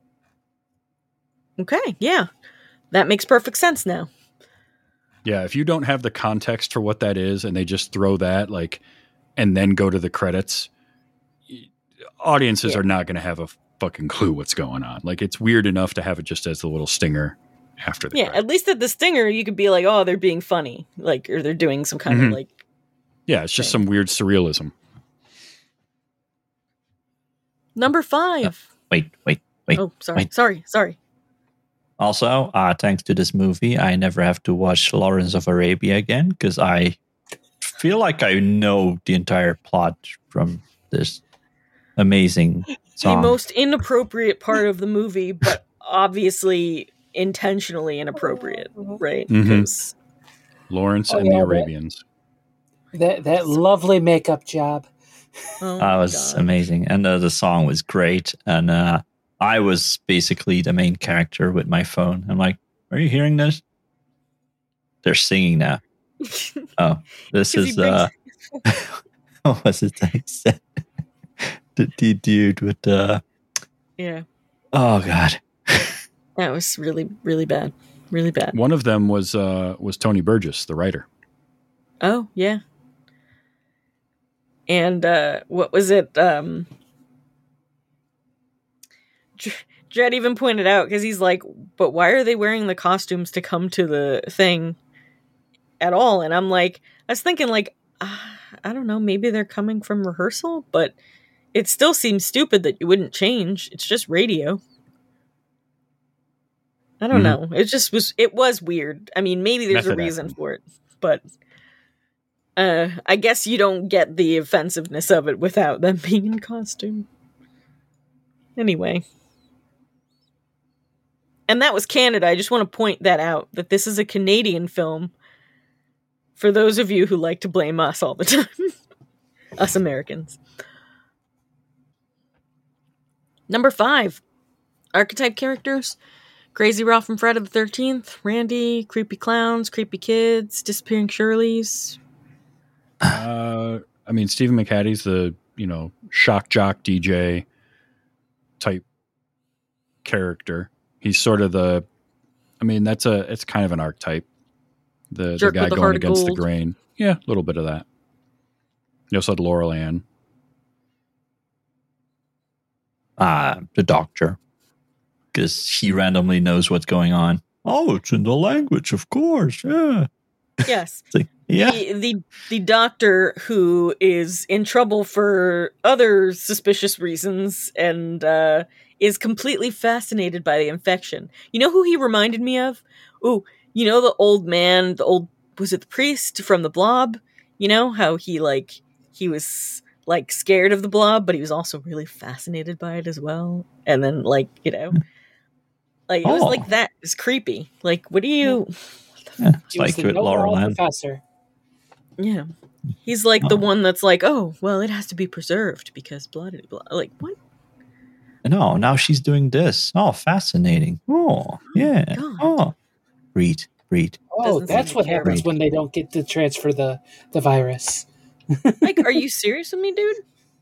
[SPEAKER 5] okay, yeah, that makes perfect sense now.
[SPEAKER 2] yeah, if you don't have the context for what that is, and they just throw that like, and then go to the credits, y- audiences
[SPEAKER 5] Yeah.
[SPEAKER 2] are not going to have a fucking clue what's going on. Like, it's weird enough to have it just as the little stinger after the
[SPEAKER 5] Yeah,
[SPEAKER 2] credits.
[SPEAKER 5] at least at the stinger, you could be like, oh, they're being funny, like, or they're doing some kind
[SPEAKER 2] Mhm.
[SPEAKER 5] of like.
[SPEAKER 2] Yeah, it's just
[SPEAKER 5] thing.
[SPEAKER 2] some weird surrealism.
[SPEAKER 5] Number five.
[SPEAKER 4] Wait, wait, wait.
[SPEAKER 5] oh, sorry,
[SPEAKER 4] wait.
[SPEAKER 5] sorry, sorry.
[SPEAKER 4] Also, uh, thanks to this movie, I never have to watch Lawrence of Arabia again because I feel like I know the entire plot from this amazing song.
[SPEAKER 5] The most inappropriate part of the movie, but obviously intentionally inappropriate, right?
[SPEAKER 2] Mhm.
[SPEAKER 5] 'Cause-
[SPEAKER 2] Lawrence
[SPEAKER 3] Oh,
[SPEAKER 2] and
[SPEAKER 3] yeah,
[SPEAKER 2] the
[SPEAKER 3] that-
[SPEAKER 2] Arabians.
[SPEAKER 3] That that lovely makeup job.
[SPEAKER 5] oh
[SPEAKER 4] That
[SPEAKER 5] my
[SPEAKER 4] was
[SPEAKER 5] God.
[SPEAKER 4] amazing, and uh, the song was great. And uh, I was basically the main character with my phone. I'm like, "Are you hearing this? They're singing now." Oh, this
[SPEAKER 5] 'Cause he
[SPEAKER 4] is
[SPEAKER 5] brings-
[SPEAKER 4] uh, what was it I said? the, the dude with the
[SPEAKER 5] yeah,
[SPEAKER 4] oh god,
[SPEAKER 5] that was really, really bad, really bad.
[SPEAKER 2] One of them was uh, was Tony Burgess, the writer.
[SPEAKER 5] Oh yeah. And uh, what was it? Um, Dr- Dredd even pointed out because he's like, "But why are they wearing the costumes to come to the thing at all?" And I'm like, I was thinking like, uh, I don't know, maybe they're coming from rehearsal, but it still seems stupid that you wouldn't change. It's just radio. I don't
[SPEAKER 2] Mhm.
[SPEAKER 5] know. It just was. It was weird. I mean, maybe there's a
[SPEAKER 2] Method
[SPEAKER 5] reason
[SPEAKER 2] acting.
[SPEAKER 5] for it, but. Uh, I guess you don't get the offensiveness of it without them being in costume. Anyway. And that was Canada. I just want to point that out, that this is a Canadian film. For those of you who like to blame us all the time. Us Americans. Number five. Archetype characters. Crazy Ralph and Friday the thirteenth. Randy. Creepy clowns. Creepy kids. Disappearing Shirleys.
[SPEAKER 2] Uh, I mean, Stephen McHattie's the, you know, shock jock D J type character. He's sort of the, I mean, that's a, it's kind of an archetype. The, the guy going against the grain. Yeah, a little bit of that. You also had Laurel Ann.
[SPEAKER 4] Uh, the doctor. Because he randomly knows what's going on. Oh, it's in the language, of course. Yeah.
[SPEAKER 5] Yes.
[SPEAKER 4] Like, yeah.
[SPEAKER 5] The, the the doctor who is in trouble for other suspicious reasons and uh, is completely fascinated by the infection. You know who he reminded me of? Ooh, you know the old man, the old, was it the priest from the Blob? You know how he like he was like scared of the Blob, but he was also really fascinated by it as well. And then like, you know, like it was
[SPEAKER 4] Oh.
[SPEAKER 5] like that. It's creepy. Like, what do you?
[SPEAKER 4] Yeah, it's
[SPEAKER 3] He was
[SPEAKER 4] like
[SPEAKER 3] the
[SPEAKER 4] with Laurel
[SPEAKER 3] know-all
[SPEAKER 4] Ann.
[SPEAKER 3] professor.
[SPEAKER 5] Yeah. He's like the
[SPEAKER 4] Oh.
[SPEAKER 5] one that's like, oh, well, it has to be preserved because blah, blah, blah. Like, what?
[SPEAKER 4] No, now she's doing this. Oh, fascinating. Oh, yeah.
[SPEAKER 5] God.
[SPEAKER 4] Oh, read, read.
[SPEAKER 3] Oh,
[SPEAKER 5] Doesn't
[SPEAKER 3] that's
[SPEAKER 5] seem to
[SPEAKER 3] what
[SPEAKER 5] care
[SPEAKER 3] happens
[SPEAKER 4] about-
[SPEAKER 3] when they don't get to transfer the, the virus.
[SPEAKER 5] Like, are you serious with me, dude?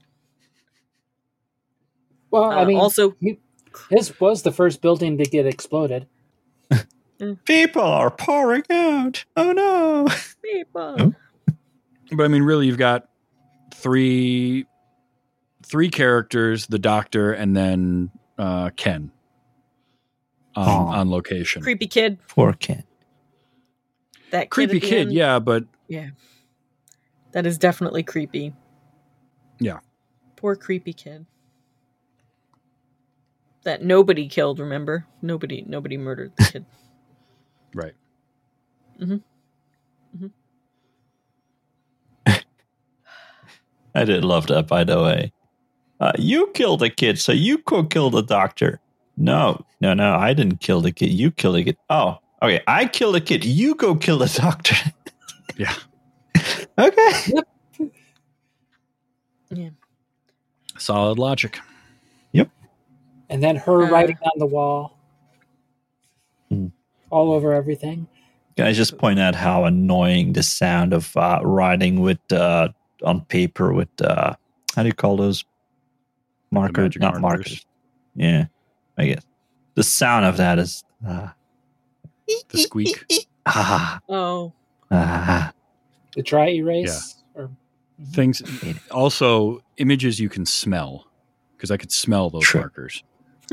[SPEAKER 3] Well,
[SPEAKER 5] Uh,
[SPEAKER 3] I mean,
[SPEAKER 5] also,
[SPEAKER 3] he- his was the first building to get exploded.
[SPEAKER 4] People are pouring out. Oh no.
[SPEAKER 5] people.
[SPEAKER 4] Oh.
[SPEAKER 2] But I mean, really, you've got three three characters: the Doctor, and then uh, Ken on,
[SPEAKER 4] Oh.
[SPEAKER 2] on location.
[SPEAKER 5] Creepy kid.
[SPEAKER 4] Poor Ken.
[SPEAKER 5] That
[SPEAKER 2] Creepy
[SPEAKER 5] at the
[SPEAKER 2] kid,
[SPEAKER 5] end.
[SPEAKER 2] yeah, but
[SPEAKER 5] Yeah. That is definitely creepy.
[SPEAKER 2] Yeah.
[SPEAKER 5] Poor creepy kid. That nobody killed, remember? Nobody nobody murdered the kid.
[SPEAKER 2] right.
[SPEAKER 4] I did love that, by the way. Uh, you killed the kid, so you could kill the doctor. No, no, no, I didn't kill the kid. You killed the kid. Oh, okay. I killed the kid. You go kill the doctor.
[SPEAKER 2] Yeah.
[SPEAKER 4] Okay.
[SPEAKER 5] Yeah.
[SPEAKER 2] Solid logic.
[SPEAKER 3] And then her
[SPEAKER 5] Uh.
[SPEAKER 3] writing on the wall.
[SPEAKER 4] Hmm.
[SPEAKER 3] All over everything.
[SPEAKER 4] Can I just point out how annoying the sound of uh, writing with uh, on paper with uh, how do you call those markers?
[SPEAKER 2] magic
[SPEAKER 4] Not
[SPEAKER 2] markers.
[SPEAKER 4] markers. Yeah, I guess the sound of that is uh,
[SPEAKER 2] The squeak.
[SPEAKER 4] ah
[SPEAKER 5] Oh.
[SPEAKER 4] ah.
[SPEAKER 3] The dry erase. Or,
[SPEAKER 2] Things. Also, images you can smell, because I could smell those
[SPEAKER 4] True.
[SPEAKER 2] markers.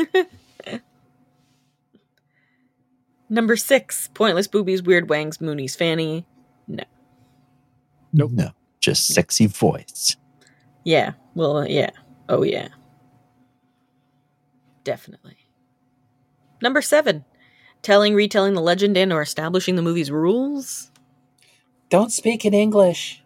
[SPEAKER 5] Number six. Pointless boobies, weird wangs, Mooney's fanny. No.
[SPEAKER 2] Nope.
[SPEAKER 4] No, just sexy voice.
[SPEAKER 5] Yeah. Well, yeah. Oh, yeah. Definitely. Number seven. Telling, retelling the legend and or establishing the movie's rules.
[SPEAKER 3] don't speak in English.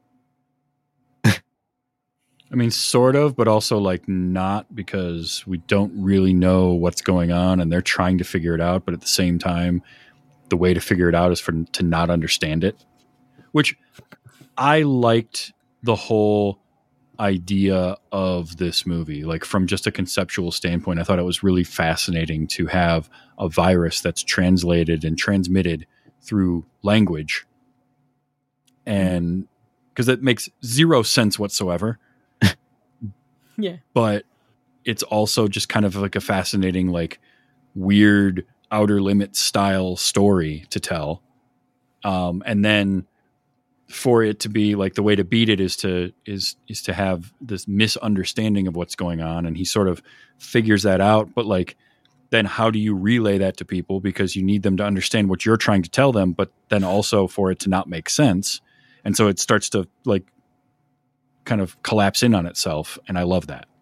[SPEAKER 2] I mean, sort of, but also like not, because we don't really know what's going on and they're trying to figure it out. But at the same time, the way to figure it out is for to not understand it, which I liked the whole idea of this movie. Like from just a conceptual standpoint, I thought it was really fascinating to have a virus that's translated and transmitted through language. And because it makes zero sense whatsoever.
[SPEAKER 5] Yeah.
[SPEAKER 2] But it's also just kind of like a fascinating, like weird Outer Limits style story to tell. Um, and then for it to be like the way to beat it is to is is to have this misunderstanding of what's going on, and he sort of figures that out. But like, then how do you relay that to people, because you need them to understand what you're trying to tell them, but then also for it to not make sense, and so it starts to like kind of collapse in on itself, and I love that.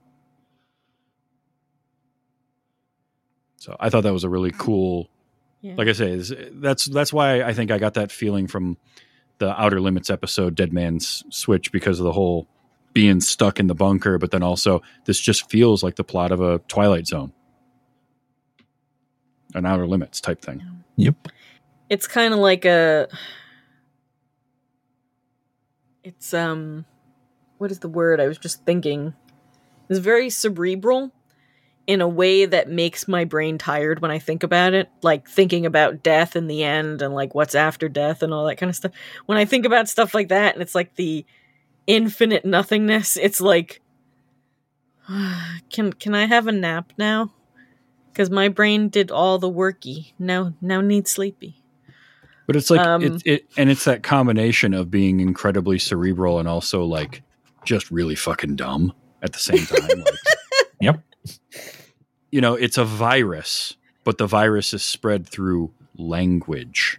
[SPEAKER 2] So I thought that was a really cool,
[SPEAKER 5] Yeah.
[SPEAKER 2] like I say, is- that's that's why I think I got that feeling from the Outer Limits episode, Dead Man's Switch, because of the whole being stuck in the bunker, but then also this just feels like the plot of a Twilight Zone, an Outer Limits type thing.
[SPEAKER 4] Yep.
[SPEAKER 5] It's kind of like a it's um what is the word I was just thinking? It's very cerebral in a way that makes my brain tired when I think about it, like thinking about death in the end and like what's after death and all that kind of stuff. When I think about stuff like that, and it's like the infinite nothingness. It's like, can can I have a nap now? Because my brain did all the worky. Now now needs sleepy.
[SPEAKER 2] But it's like
[SPEAKER 5] Um,
[SPEAKER 2] it, it, and it's that combination of being incredibly cerebral and also like just really fucking dumb at the same time. Like,
[SPEAKER 4] Yep.
[SPEAKER 2] you know, it's a virus, but the virus is spread through language,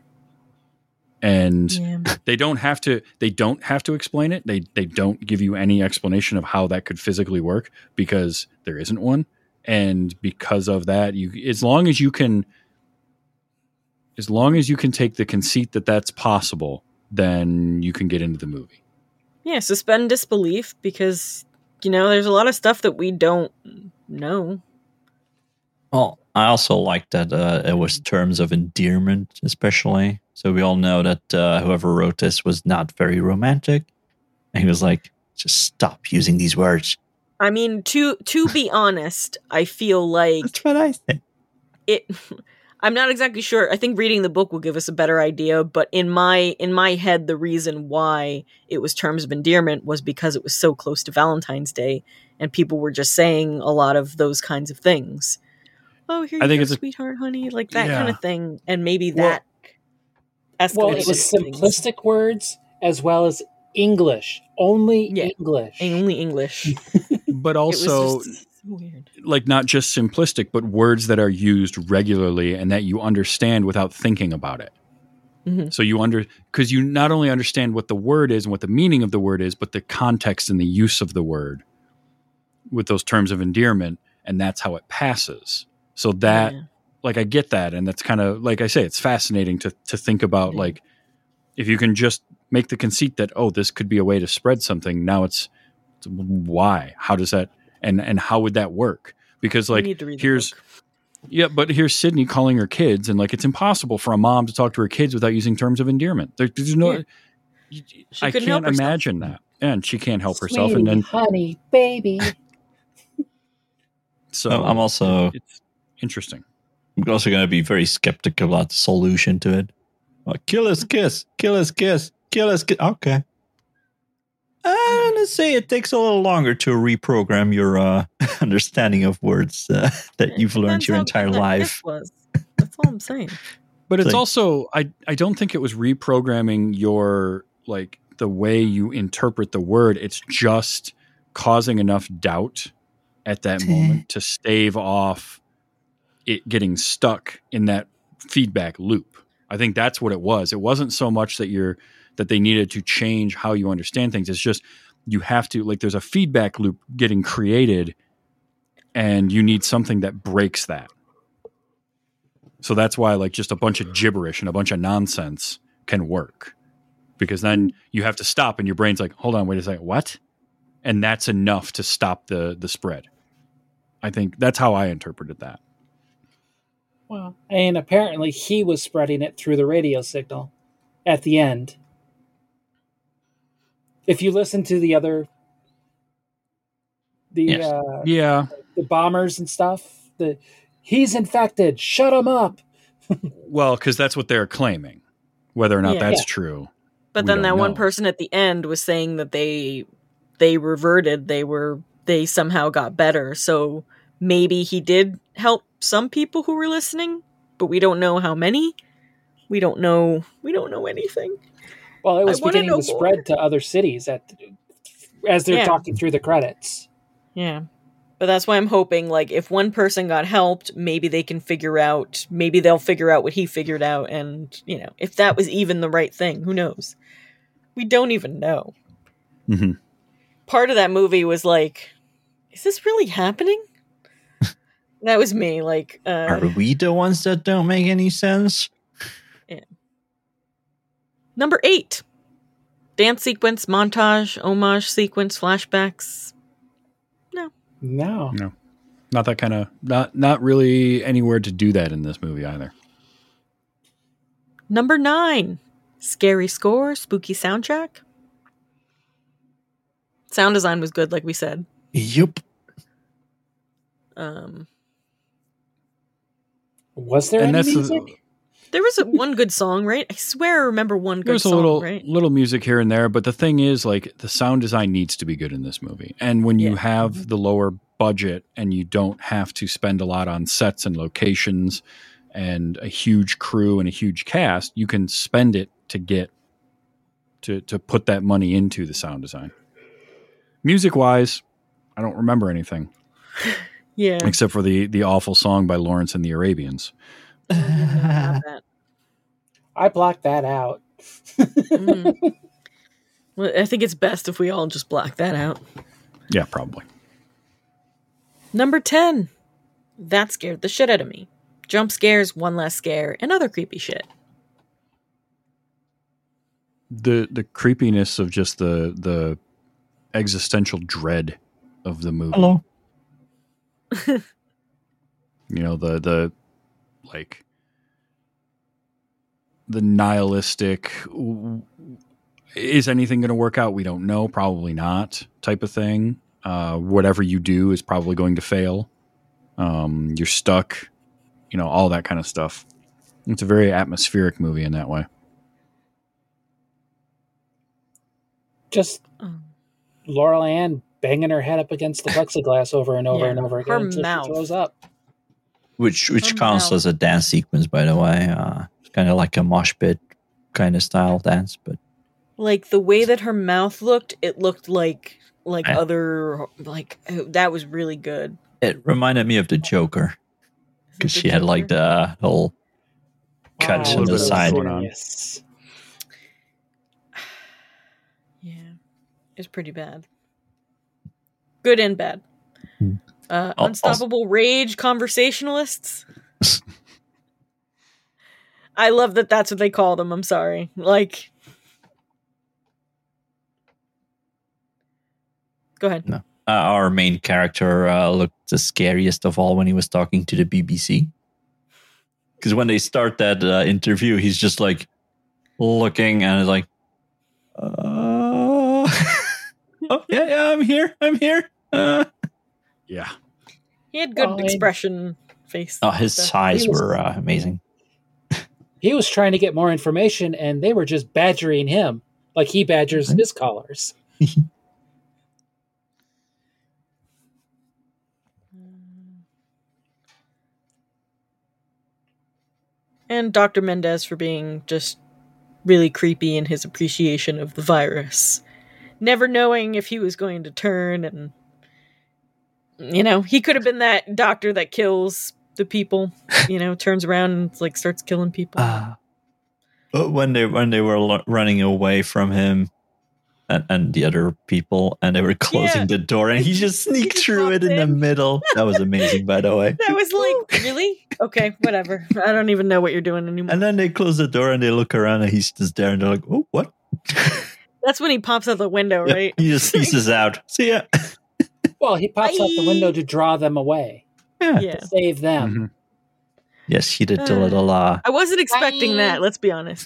[SPEAKER 2] and
[SPEAKER 5] Yeah.
[SPEAKER 2] they don't have to. They don't have to explain it. They they don't give you any explanation of how that could physically work because there isn't one, and because of that, you as long as you can. As long as you can take the conceit that that's possible, then you can get into the movie.
[SPEAKER 5] Yeah, suspend disbelief because, you know, there's a lot of stuff that we don't know.
[SPEAKER 4] Well, I also like that uh, it was terms of endearment, especially. So we all know that uh, whoever wrote this was not very romantic. And he was like, just stop using these words.
[SPEAKER 5] I mean, to to be honest, I feel like
[SPEAKER 4] That's what I think.
[SPEAKER 5] it I'm not exactly sure. I think reading the book will give us a better idea, but in my in my head the reason why it was terms of endearment was because it was so close to Valentine's Day and people were just saying a lot of those kinds of things. Oh, here you
[SPEAKER 2] I think
[SPEAKER 5] go,
[SPEAKER 2] it's a-
[SPEAKER 5] sweetheart, honey, like that
[SPEAKER 2] Yeah.
[SPEAKER 5] kind of thing, and maybe
[SPEAKER 3] Well-
[SPEAKER 5] that escalated
[SPEAKER 3] Well, it was
[SPEAKER 5] things.
[SPEAKER 3] simplistic words as well as English. Only
[SPEAKER 5] Yeah.
[SPEAKER 3] English.
[SPEAKER 5] Only English.
[SPEAKER 2] But
[SPEAKER 5] It
[SPEAKER 2] also,
[SPEAKER 5] was just weird.
[SPEAKER 2] like not just simplistic, but words that are used regularly and that you understand without thinking about it.
[SPEAKER 5] Mhm.
[SPEAKER 2] So you under because you not only understand what the word is and what the meaning of the word is, but the context and the use of the word with those terms of endearment, and that's how it passes. So that,
[SPEAKER 5] Yeah.
[SPEAKER 2] like, I get that, and that's kind of like I say, it's fascinating to to think about.
[SPEAKER 5] Yeah.
[SPEAKER 2] Like, if you can just make the conceit that oh, this could be a way to spread something. Now it's, it's why? How does that? And and how would that work? Because
[SPEAKER 5] We
[SPEAKER 2] like
[SPEAKER 5] need to read the
[SPEAKER 2] here's
[SPEAKER 5] book.
[SPEAKER 2] yeah, but here's Sydney calling her kids, and like it's impossible for a mom to talk to her kids without using terms of endearment. There, there's no,
[SPEAKER 5] Yeah.
[SPEAKER 2] you-
[SPEAKER 5] She
[SPEAKER 2] I
[SPEAKER 5] couldn't help
[SPEAKER 2] can't
[SPEAKER 5] herself.
[SPEAKER 2] imagine that, and she can't help herself.
[SPEAKER 3] Sweetie,
[SPEAKER 2] And then
[SPEAKER 3] honey, baby.
[SPEAKER 2] so
[SPEAKER 4] No, I'm also-
[SPEAKER 2] it's interesting.
[SPEAKER 4] I'm also going to be very skeptical about the solution to it. Like, kill his kiss, kill his kiss, kill his kiss. Okay. I'm going to say it takes a little longer to reprogram your uh, understanding of words uh, that you've learned
[SPEAKER 5] Depends
[SPEAKER 4] your
[SPEAKER 5] how
[SPEAKER 4] entire
[SPEAKER 5] good that
[SPEAKER 4] life.
[SPEAKER 5] kiss was. That's all I'm saying.
[SPEAKER 2] But it's
[SPEAKER 4] Like-
[SPEAKER 2] also I I don't think it was reprogramming your like the way you interpret the word. It's just causing enough doubt at that moment to stave off it getting stuck in that feedback loop. I think that's what it was. It wasn't so much that you're that they needed to change how you understand things. It's just you have to like there's a feedback loop getting created and you need something that breaks that. So that's why like just a bunch of gibberish and a bunch of nonsense can work. Because then you have to stop and your brain's like, hold on, wait a second, what? And that's enough to stop the the spread. I think that's how I interpreted that.
[SPEAKER 3] Well, and apparently he was spreading it through the radio signal at the end. If you listen to the other, the
[SPEAKER 4] Yes.
[SPEAKER 3] uh,
[SPEAKER 2] Yeah.
[SPEAKER 3] the bombers and stuff, the he's infected. Shut him up.
[SPEAKER 2] Well, because that's what they're claiming. Whether or not
[SPEAKER 5] Yeah.
[SPEAKER 2] that's
[SPEAKER 3] Yeah.
[SPEAKER 2] true.
[SPEAKER 5] But
[SPEAKER 2] we
[SPEAKER 5] then
[SPEAKER 2] don't
[SPEAKER 5] that one
[SPEAKER 2] know.
[SPEAKER 5] person at the end was saying that they they reverted, they were they somehow got better. So maybe he did help some people who were listening, but we don't know how many. We don't know we don't know anything.
[SPEAKER 3] Well, it was
[SPEAKER 5] I wanna
[SPEAKER 3] beginning
[SPEAKER 5] know
[SPEAKER 3] to
[SPEAKER 5] more.
[SPEAKER 3] spread to other cities at as they're
[SPEAKER 5] Yeah.
[SPEAKER 3] talking through the credits.
[SPEAKER 5] Yeah. But that's why I'm hoping, like, if one person got helped, maybe they can figure out, maybe they'll figure out what he figured out, and, you know, if that was even the right thing, who knows? We don't even know.
[SPEAKER 2] Mhm.
[SPEAKER 5] Part of that movie was like, is this really happening? That was me, like, uh,
[SPEAKER 4] Are we the ones that don't make any sense?
[SPEAKER 5] number eight. Dance sequence, montage, homage sequence, flashbacks.
[SPEAKER 3] No.
[SPEAKER 2] Not that kind of not not really anywhere to do that in this movie either.
[SPEAKER 5] Number nine. Scary score, spooky soundtrack. Sound design was good, like we said.
[SPEAKER 4] Yup.
[SPEAKER 5] Um,
[SPEAKER 3] Was there
[SPEAKER 2] And
[SPEAKER 3] any
[SPEAKER 2] that's the-
[SPEAKER 3] music?
[SPEAKER 5] There was a, one good song, right? I swear I remember one good
[SPEAKER 2] There's
[SPEAKER 5] song,
[SPEAKER 2] a little
[SPEAKER 5] right?
[SPEAKER 2] little music here and there, but the thing is, like, the sound design needs to be good in this movie. And when you
[SPEAKER 5] Yeah.
[SPEAKER 2] have the lower budget and you don't have to spend a lot on sets and locations and a huge crew and a huge cast, you can spend it to get to to put that money into the sound design. Music wise, I don't remember anything
[SPEAKER 5] Yeah.
[SPEAKER 2] except for the the awful song by Lawrence and the Arabians.
[SPEAKER 5] I didn't know about that.
[SPEAKER 3] I blocked that out.
[SPEAKER 5] Mm. Well, I think it's best if we all just block that out.
[SPEAKER 2] Yeah, probably.
[SPEAKER 5] Number ten. That scared the shit out of me. Jump scares, one less scare, and other creepy shit.
[SPEAKER 2] The the creepiness of just the the existential dread of the movie.
[SPEAKER 4] Hello.
[SPEAKER 2] You know, the the like the nihilistic, is anything going to work out? We don't know. Probably not, type of thing. Uh, whatever you do is probably going to fail. Um, you're stuck. You know, all that kind of stuff. It's a very atmospheric movie in that way.
[SPEAKER 3] Just
[SPEAKER 5] Um,
[SPEAKER 3] Laurel Ann banging her head up against the plexiglass over and over
[SPEAKER 5] Yeah,
[SPEAKER 3] and over
[SPEAKER 5] her
[SPEAKER 3] again until
[SPEAKER 5] mouth.
[SPEAKER 3] she throws up.
[SPEAKER 4] Which which
[SPEAKER 5] Her
[SPEAKER 4] counts
[SPEAKER 5] mouth.
[SPEAKER 4] as a dance sequence, by the way. Uh, kind of like a mosh pit kind of style dance, but
[SPEAKER 5] like the way that her mouth looked, it looked like like
[SPEAKER 4] Eh.
[SPEAKER 5] other like oh, that was really good.
[SPEAKER 4] it reminded me of the Joker
[SPEAKER 5] Is it
[SPEAKER 4] because
[SPEAKER 5] the
[SPEAKER 4] she had like
[SPEAKER 5] Joker?
[SPEAKER 4] the whole cuts
[SPEAKER 3] Wow,
[SPEAKER 2] on the
[SPEAKER 3] so
[SPEAKER 2] side.
[SPEAKER 3] serious.
[SPEAKER 5] Yeah, it's pretty bad. Good and bad.
[SPEAKER 4] Hmm.
[SPEAKER 5] Uh,
[SPEAKER 4] Al-
[SPEAKER 5] unstoppable rage conversationalists. I love that. That's what they call them. I'm sorry. Like, go ahead.
[SPEAKER 4] No. Uh, our main character uh, looked the scariest of all when he was talking to the B B C. Because when they start that uh, interview, he's just like looking and is like, uh, "Oh yeah, yeah, I'm here, I'm here." Uh.
[SPEAKER 2] Yeah.
[SPEAKER 5] He had good
[SPEAKER 3] Well, I-
[SPEAKER 5] expression face.
[SPEAKER 4] Oh, his
[SPEAKER 5] stuff.
[SPEAKER 4] eyes
[SPEAKER 3] He was-
[SPEAKER 4] were uh, amazing.
[SPEAKER 3] He was trying to get more information, and they were just badgering him like he badgers
[SPEAKER 4] Mhm.
[SPEAKER 3] his callers.
[SPEAKER 5] And Doctor Mendez for being just really creepy in his appreciation of the virus. Never knowing if he was going to turn, and you know, he could have been that doctor that kills the people, you know, turns around and like starts killing people.
[SPEAKER 4] Uh, but when they when they were lo- running away from him and, and the other people, and they were closing
[SPEAKER 5] Yeah.
[SPEAKER 4] the door, and he just sneaked
[SPEAKER 5] just
[SPEAKER 4] through it
[SPEAKER 5] popped
[SPEAKER 4] in the
[SPEAKER 5] in.
[SPEAKER 4] middle. That was amazing, by the way.
[SPEAKER 5] That was like, really? Okay, whatever. I don't even know what you're doing anymore.
[SPEAKER 4] And then they close the door and they look around, and he's just there, and they're like, "Oh, what?"
[SPEAKER 5] That's when he pops out the window,
[SPEAKER 4] Yeah,
[SPEAKER 5] right?
[SPEAKER 4] he just pieces out. See ya.
[SPEAKER 3] Well, he pops out the
[SPEAKER 5] Bye.
[SPEAKER 3] window to draw them away,
[SPEAKER 4] Yeah.
[SPEAKER 5] Yeah.
[SPEAKER 3] to save them.
[SPEAKER 2] Mhm.
[SPEAKER 4] Yes, he did the
[SPEAKER 5] Uh,
[SPEAKER 4] little. Uh,
[SPEAKER 5] I wasn't expecting
[SPEAKER 3] Bye.
[SPEAKER 5] that, let's be honest.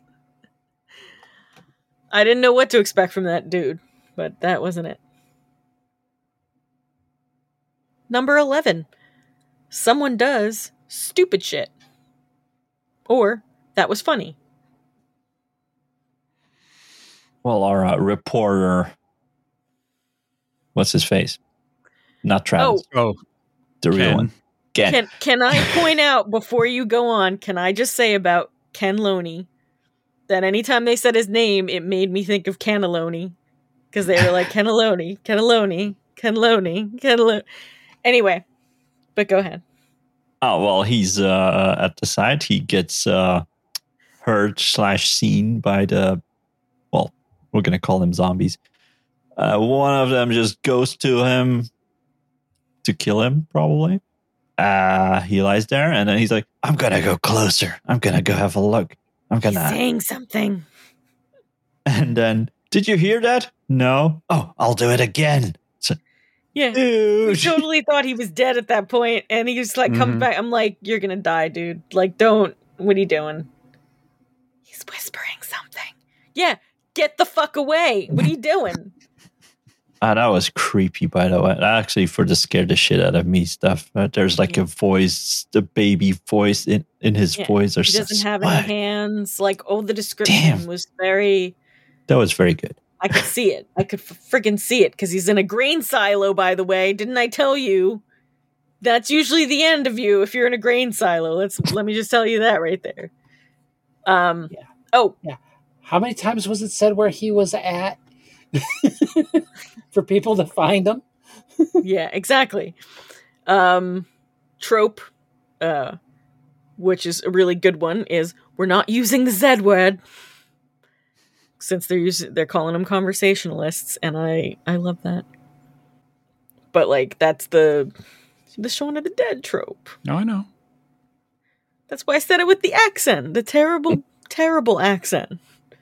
[SPEAKER 5] I didn't know what to expect from that dude, but that wasn't it. Number eleven. Someone does stupid shit. Or, that was funny.
[SPEAKER 4] well, our uh, reporter. What's his face? Not Travis.
[SPEAKER 2] Oh,
[SPEAKER 4] the real
[SPEAKER 2] Ken.
[SPEAKER 4] one. Ken.
[SPEAKER 5] Can can I point out before you go on, can I just say about Ken Loney that anytime they said his name, it made me think of Cannelloni. Because they were like, Cannelloni, Cannelloni, Cannelloni, Cannelloni. Anyway, but go ahead.
[SPEAKER 4] Oh, well, he's uh, at the side. He gets uh, hurt slash seen by the, well, we're going to call them zombies. Uh, one of them just goes to him to kill him, probably. Uh, he lies there, and then he's like, I'm going to go closer. I'm going to go have a look. I'm going
[SPEAKER 5] He's
[SPEAKER 4] to.
[SPEAKER 5] saying something.
[SPEAKER 4] And then, did you hear that? No. Oh, I'll do it again. So,
[SPEAKER 5] Yeah. We
[SPEAKER 4] dude.
[SPEAKER 5] totally thought he was dead at that point, and he just like comes
[SPEAKER 2] Mhm.
[SPEAKER 5] back. I'm like, you're gonna die, dude. Like, don't. What are you doing? He's whispering something. Yeah, get the fuck away. What are you doing?
[SPEAKER 4] Ah, that was creepy, by the way. That actually for the scare the shit out of me stuff. Uh, there's like
[SPEAKER 5] Yeah.
[SPEAKER 4] a voice, the baby voice in, in his
[SPEAKER 5] Yeah,
[SPEAKER 4] voice. Or
[SPEAKER 5] he doesn't
[SPEAKER 4] something.
[SPEAKER 5] have
[SPEAKER 4] What?
[SPEAKER 5] any hands. Like, oh, the description
[SPEAKER 4] Damn.
[SPEAKER 5] was very.
[SPEAKER 4] That was very good.
[SPEAKER 5] I could see it. I could f- freaking see it because he's in a grain silo. By the way, didn't I tell you? That's usually the end of you if you're in a grain silo. Let's let me just tell you that right there. Um.
[SPEAKER 3] Yeah.
[SPEAKER 5] Oh,
[SPEAKER 3] How many times was it said where he was at for people to find him?
[SPEAKER 5] yeah, exactly. Um, trope, uh, which is a really good one, is we're not using the Z word since they're using they're calling them conversationalists, and I I love that. But like that's the the Shaun of the Dead trope.
[SPEAKER 2] No, I know.
[SPEAKER 5] That's why I said it with the accent, the terrible, terrible accent.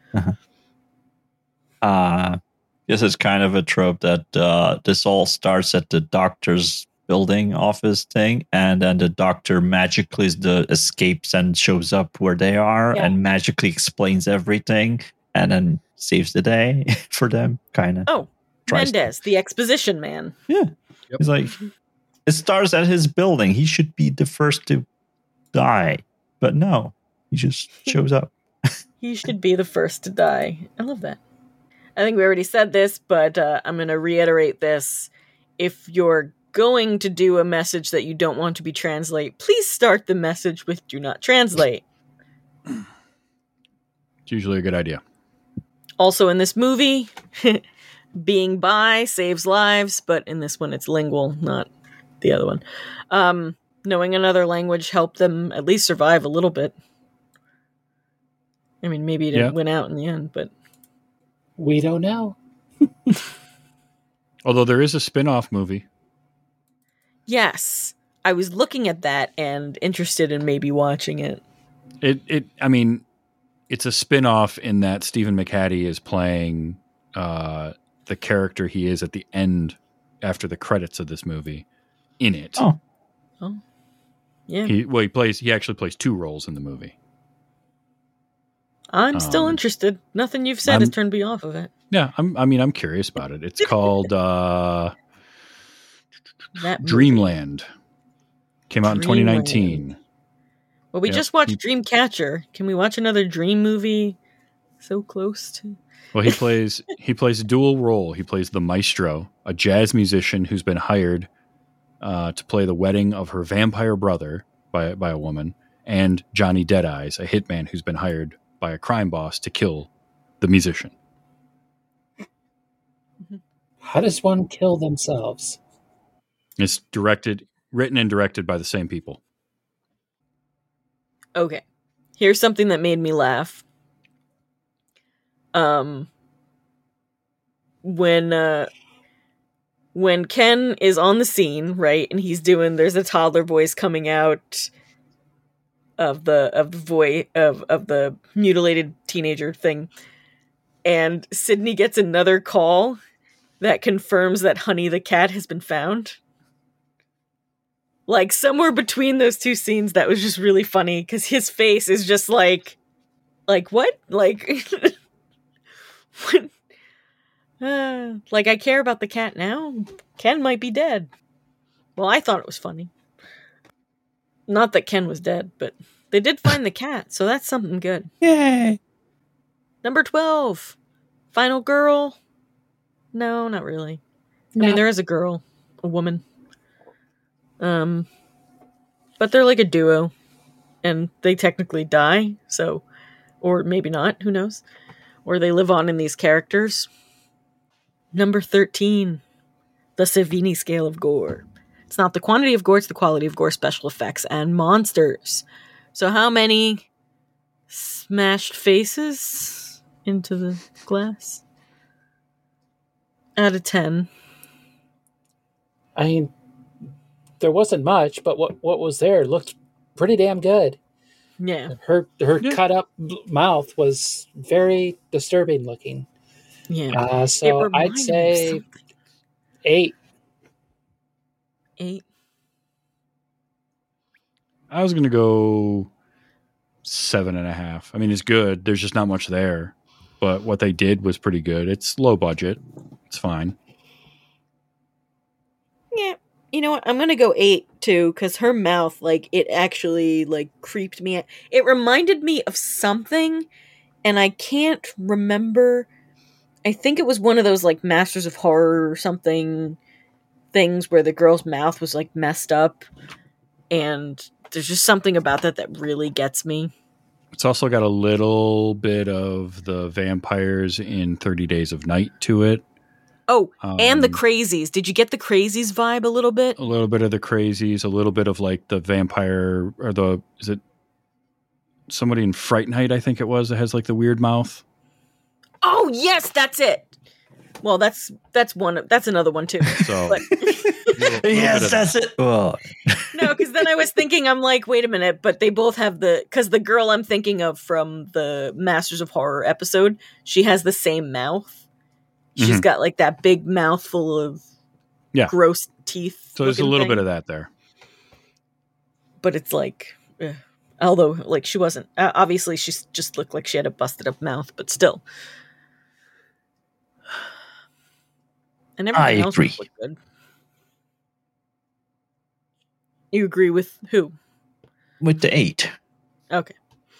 [SPEAKER 4] Uh, this is kind of a trope that uh, this all starts at the doctor's building office thing, and then the doctor magically the escapes and shows up where they are
[SPEAKER 3] Yeah.
[SPEAKER 4] and magically explains everything and then saves the day for them, kind of.
[SPEAKER 5] Oh,
[SPEAKER 4] Tries to.
[SPEAKER 5] Mendez, the exposition man.
[SPEAKER 4] Yeah.
[SPEAKER 2] Yep.
[SPEAKER 4] He's like, it starts at his building. He should be the first to die. But no, he just shows up.
[SPEAKER 5] He should be the first to die. I love that. I think we already said this, but uh, I'm going to reiterate this. If you're going to do a message that you don't want to be translate, please start the message with "do not translate."
[SPEAKER 2] It's usually a good idea.
[SPEAKER 5] Also in this movie, being bi saves lives, but in this one it's lingual, not the other one. Um, knowing another language helped them at least survive a little bit. I mean, maybe it didn't
[SPEAKER 2] Yeah.
[SPEAKER 5] win out in the end, but
[SPEAKER 3] We don't know.
[SPEAKER 2] Although there is a spin-off movie.
[SPEAKER 5] yes, I was looking at that and interested in maybe watching it.
[SPEAKER 2] It it I mean, it's a spin-off in that Stephen McHattie is playing uh, the character he is at the end after the credits of this movie in it.
[SPEAKER 4] Oh.
[SPEAKER 5] Yeah,
[SPEAKER 2] He well he plays he actually plays two roles in the movie.
[SPEAKER 5] I'm still
[SPEAKER 2] um,
[SPEAKER 5] interested. Nothing you've said has
[SPEAKER 2] I'm-
[SPEAKER 5] turned me off of it.
[SPEAKER 2] Yeah, I'm I mean I'm curious about it. It's called uh,
[SPEAKER 5] That movie.
[SPEAKER 2] Dreamland. Came out in twenty
[SPEAKER 5] Dreamland.
[SPEAKER 2] nineteen.
[SPEAKER 5] Well, we
[SPEAKER 2] Yep.
[SPEAKER 5] just watched
[SPEAKER 2] He-
[SPEAKER 5] Dreamcatcher. Can we watch another Dream movie? So close to.
[SPEAKER 2] Well, he plays he plays a dual role. He plays the maestro, a jazz musician who's been hired uh, to play the wedding of her vampire brother by by a woman, and Johnny Deadeyes, a hitman who's been hired by a crime boss to kill the musician.
[SPEAKER 3] How does one kill themselves?
[SPEAKER 2] It's directed, written, and directed by the same people.
[SPEAKER 5] Okay. Here's something that made me laugh. Um when uh when Ken is on the scene, right, and he's doing there's a toddler voice coming out of the of the voice of, of the mutilated teenager thing. And Sydney gets another call that confirms that Honey the cat has been found. Like somewhere between those two scenes, that was just really funny because his face is just like, like what? Like, what? Uh, like I care about the cat now. Ken might be dead. Well, I thought it was funny. Not that Ken was dead, but they did find the cat, so that's something good.
[SPEAKER 4] Yay.
[SPEAKER 5] Number twelve, Final Girl. No, not really. I
[SPEAKER 3] No.
[SPEAKER 5] mean, there is a girl, a woman. Um, but they're like a duo, and they technically die, so, or maybe not, who knows? Or they live on in these characters. Number thirteen, the Savini scale of gore. It's not the quantity of gore, it's the quality of gore, special effects, and monsters. So how many smashed faces into the glass? Out of ten.
[SPEAKER 3] I mean, there wasn't much, but what what was there looked pretty damn good.
[SPEAKER 5] Yeah.
[SPEAKER 3] Her her
[SPEAKER 2] Yeah.
[SPEAKER 3] cut up mouth was very disturbing looking.
[SPEAKER 5] Yeah.
[SPEAKER 3] Uh,
[SPEAKER 5] It
[SPEAKER 3] so
[SPEAKER 5] reminded
[SPEAKER 3] I'd
[SPEAKER 5] me of
[SPEAKER 3] say
[SPEAKER 5] something.
[SPEAKER 3] eight.
[SPEAKER 5] Eight.
[SPEAKER 2] I was going to go seven and a half. I mean, it's good. There's just not much there, but what they did was pretty good. It's low budget. It's fine.
[SPEAKER 5] You know what? I'm gonna go eight too, because her mouth, like, it actually like creeped me out. It reminded me of something, and I can't remember. I think it was one of those like Masters of Horror or something things where the girl's mouth was like messed up, and there's just something about that that really gets me.
[SPEAKER 2] It's also got a little bit of the vampires in thirty Days of Night to it.
[SPEAKER 5] Oh,
[SPEAKER 2] Um,
[SPEAKER 5] and the Crazies. Did you get the Crazies vibe a little bit?
[SPEAKER 2] A little bit of the Crazies, a little bit of like the vampire, or the, is it somebody in Fright Night, I think it was, that has like the weird mouth?
[SPEAKER 5] Oh, yes, that's it. Well, that's that's one. That's another one too.
[SPEAKER 2] So,
[SPEAKER 5] But-
[SPEAKER 4] Yes, that's it. Oh,
[SPEAKER 5] No, because then I was thinking, I'm like, wait a minute, but they both have the, because the girl I'm thinking of from the Masters of Horror episode, she has the same mouth. She's
[SPEAKER 2] Mhm.
[SPEAKER 5] got like that big mouth full of
[SPEAKER 2] Yeah.
[SPEAKER 5] gross teeth.
[SPEAKER 2] so there's a
[SPEAKER 5] looking
[SPEAKER 2] little
[SPEAKER 5] thing.
[SPEAKER 2] bit of that there.
[SPEAKER 5] But it's like, eh. Although, like, she wasn't, uh, obviously she s- just looked like she had a busted up mouth, but still. And everything
[SPEAKER 4] I
[SPEAKER 5] else
[SPEAKER 4] agree.
[SPEAKER 5] looked good. You agree with who?
[SPEAKER 4] with the eight.
[SPEAKER 5] Okay.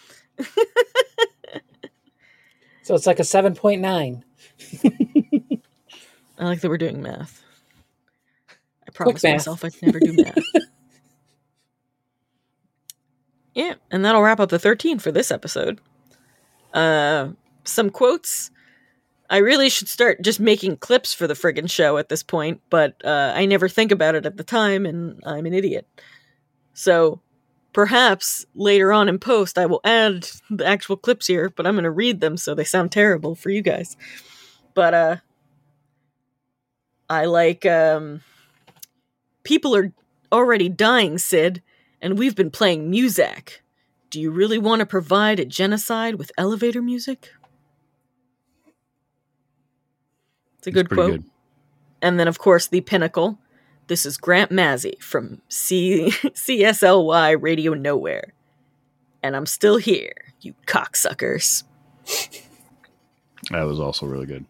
[SPEAKER 3] So it's like a seven point nine.
[SPEAKER 5] I like that we're doing math. I promised
[SPEAKER 3] math.
[SPEAKER 5] myself I'd never do math. Yeah, and that'll wrap up the thirteen for this episode. Uh, some quotes. I really should start just making clips for the friggin' show at this point, but uh, I never think about it at the time, and I'm an idiot. So, perhaps later on in post I will add the actual clips here, but I'm going to read them so they sound terrible for you guys. But, uh, I like, um, people are already dying, Sid, and we've been playing Muzak. Do you really want to provide a genocide with elevator music? It's a
[SPEAKER 2] It's
[SPEAKER 5] good
[SPEAKER 2] pretty
[SPEAKER 5] quote.
[SPEAKER 2] good.
[SPEAKER 5] And then, of course, the pinnacle. This is Grant Mazzy from C- CSLY Radio Nowhere. And I'm still here, you cocksuckers.
[SPEAKER 2] That was also really good.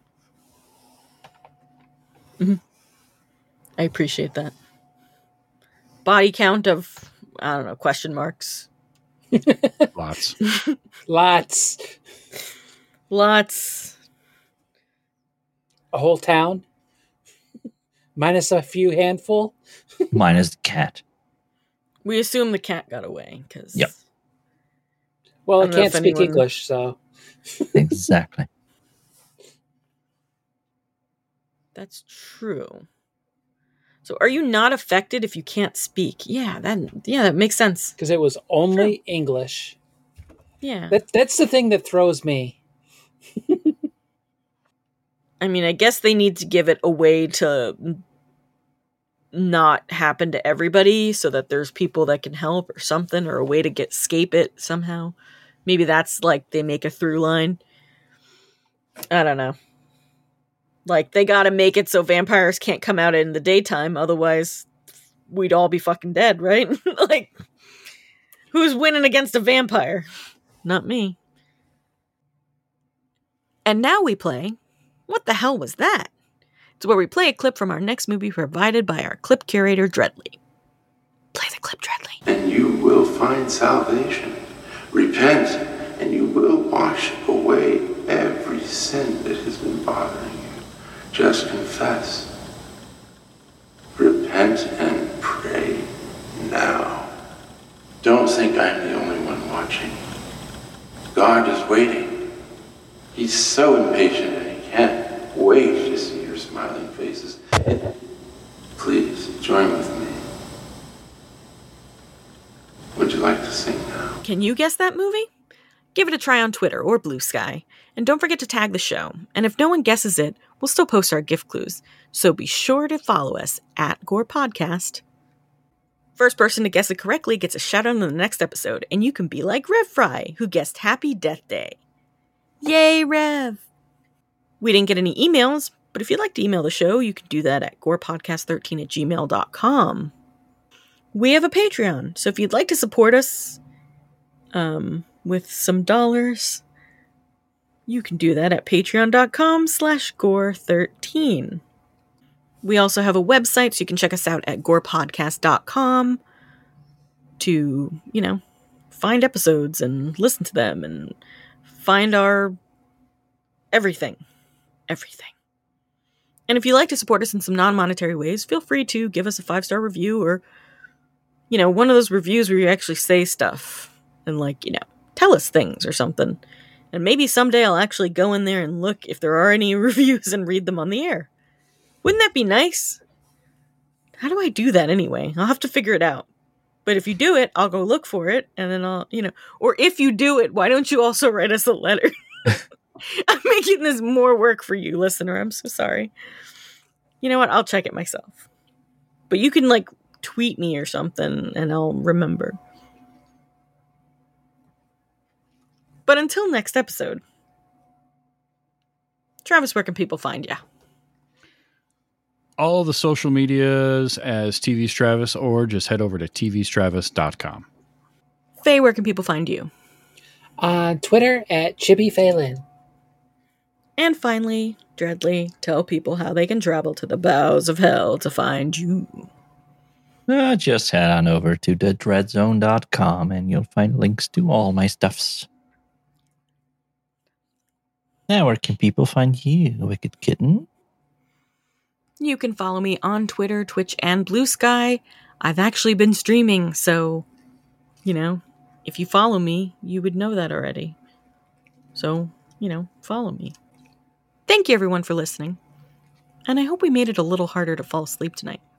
[SPEAKER 5] I appreciate that. Body count of, I don't know, question marks.
[SPEAKER 2] Lots.
[SPEAKER 3] Lots.
[SPEAKER 5] Lots.
[SPEAKER 3] A whole town. Minus a few handful.
[SPEAKER 4] Minus the cat.
[SPEAKER 5] We assume the cat got away, because...
[SPEAKER 4] Yep.
[SPEAKER 3] Well,
[SPEAKER 5] I
[SPEAKER 3] I
[SPEAKER 5] don't know
[SPEAKER 3] can't
[SPEAKER 5] if
[SPEAKER 3] speak
[SPEAKER 5] anyone-
[SPEAKER 3] English, so
[SPEAKER 4] Exactly.
[SPEAKER 5] That's true. So are you not affected if you can't speak? Yeah, that yeah, that makes sense.
[SPEAKER 3] because it was only English.
[SPEAKER 5] Yeah.
[SPEAKER 3] That that's the thing that throws me.
[SPEAKER 5] I mean, I guess they need to give it a way to n- not happen to everybody so that there's people that can help or something, or a way to get escape it somehow. Maybe that's like they make a through line. I don't know. Like, they gotta make it so vampires can't come out in the daytime, otherwise we'd all be fucking dead, right? Like, who's winning against a vampire? Not me. And now we play What the Hell Was That? It's where we play a clip from our next movie provided by our clip curator, Dreadly. Play the clip, Dreadly.
[SPEAKER 6] And you will find salvation. Repent, and you will wash away every sin that has been bothering you. Just confess. Repent and pray now. Don't think I'm the only one watching. God is waiting. He's so impatient and he can't wait to see your smiling faces. And please, join with me. Would you like to sing now?
[SPEAKER 5] Can you guess that movie? Give it a try on Twitter or Blue Sky. And don't forget to tag the show. And if no one guesses it, we'll still post our gift clues. So be sure to follow us at Gore Podcast. First person to guess it correctly gets a shout out in the next episode, and you can be like Rev Fry, who guessed Happy Death Day. Yay, Rev! We didn't get any emails, but if you'd like to email the show, you can do that at gorepodcast thirteen at gmail dot com. We have a Patreon, so if you'd like to support us um, with some dollars, you can do that at patreon dot com slash gore thirteen. We also have a website, so you can check us out at gore podcast dot com to, you know, find episodes and listen to them and find our everything. Everything. And if you'd like to support us in some non-monetary ways, feel free to give us a five-star review or, you know, one of those reviews where you actually say stuff and, like, you know, tell us things or something. And maybe someday I'll actually go in there and look if there are any reviews and read them on the air. Wouldn't that be nice? How do I do that anyway? I'll have to figure it out. But if you do it, I'll go look for it, and then I'll, you know, or if you do it, why don't you also write us a letter? I'm making this more work for you, listener. I'm so sorry. You know what? I'll check it myself. But you can, like, tweet me or something, and I'll remember. But until next episode, Travis, where can people find you?
[SPEAKER 2] All the social medias as T V's Travis, or just head over to T V's Travis dot com.
[SPEAKER 5] Faye, where can people find you?
[SPEAKER 3] On Twitter at Chibi Phelan.
[SPEAKER 5] And finally, Dreadly, tell people how they can travel to the bowels of hell to find you.
[SPEAKER 4] Uh, just head on over to the dread zone dot com and you'll find links to all my stuffs. Now, where can people find you, Wicked Kitten?
[SPEAKER 5] You can follow me on Twitter, Twitch, and Blue Sky. I've actually been streaming, so, you know, if you follow me, you would know that already. So, you know, follow me. Thank you, everyone, for listening. And I hope we made it a little harder to fall asleep tonight.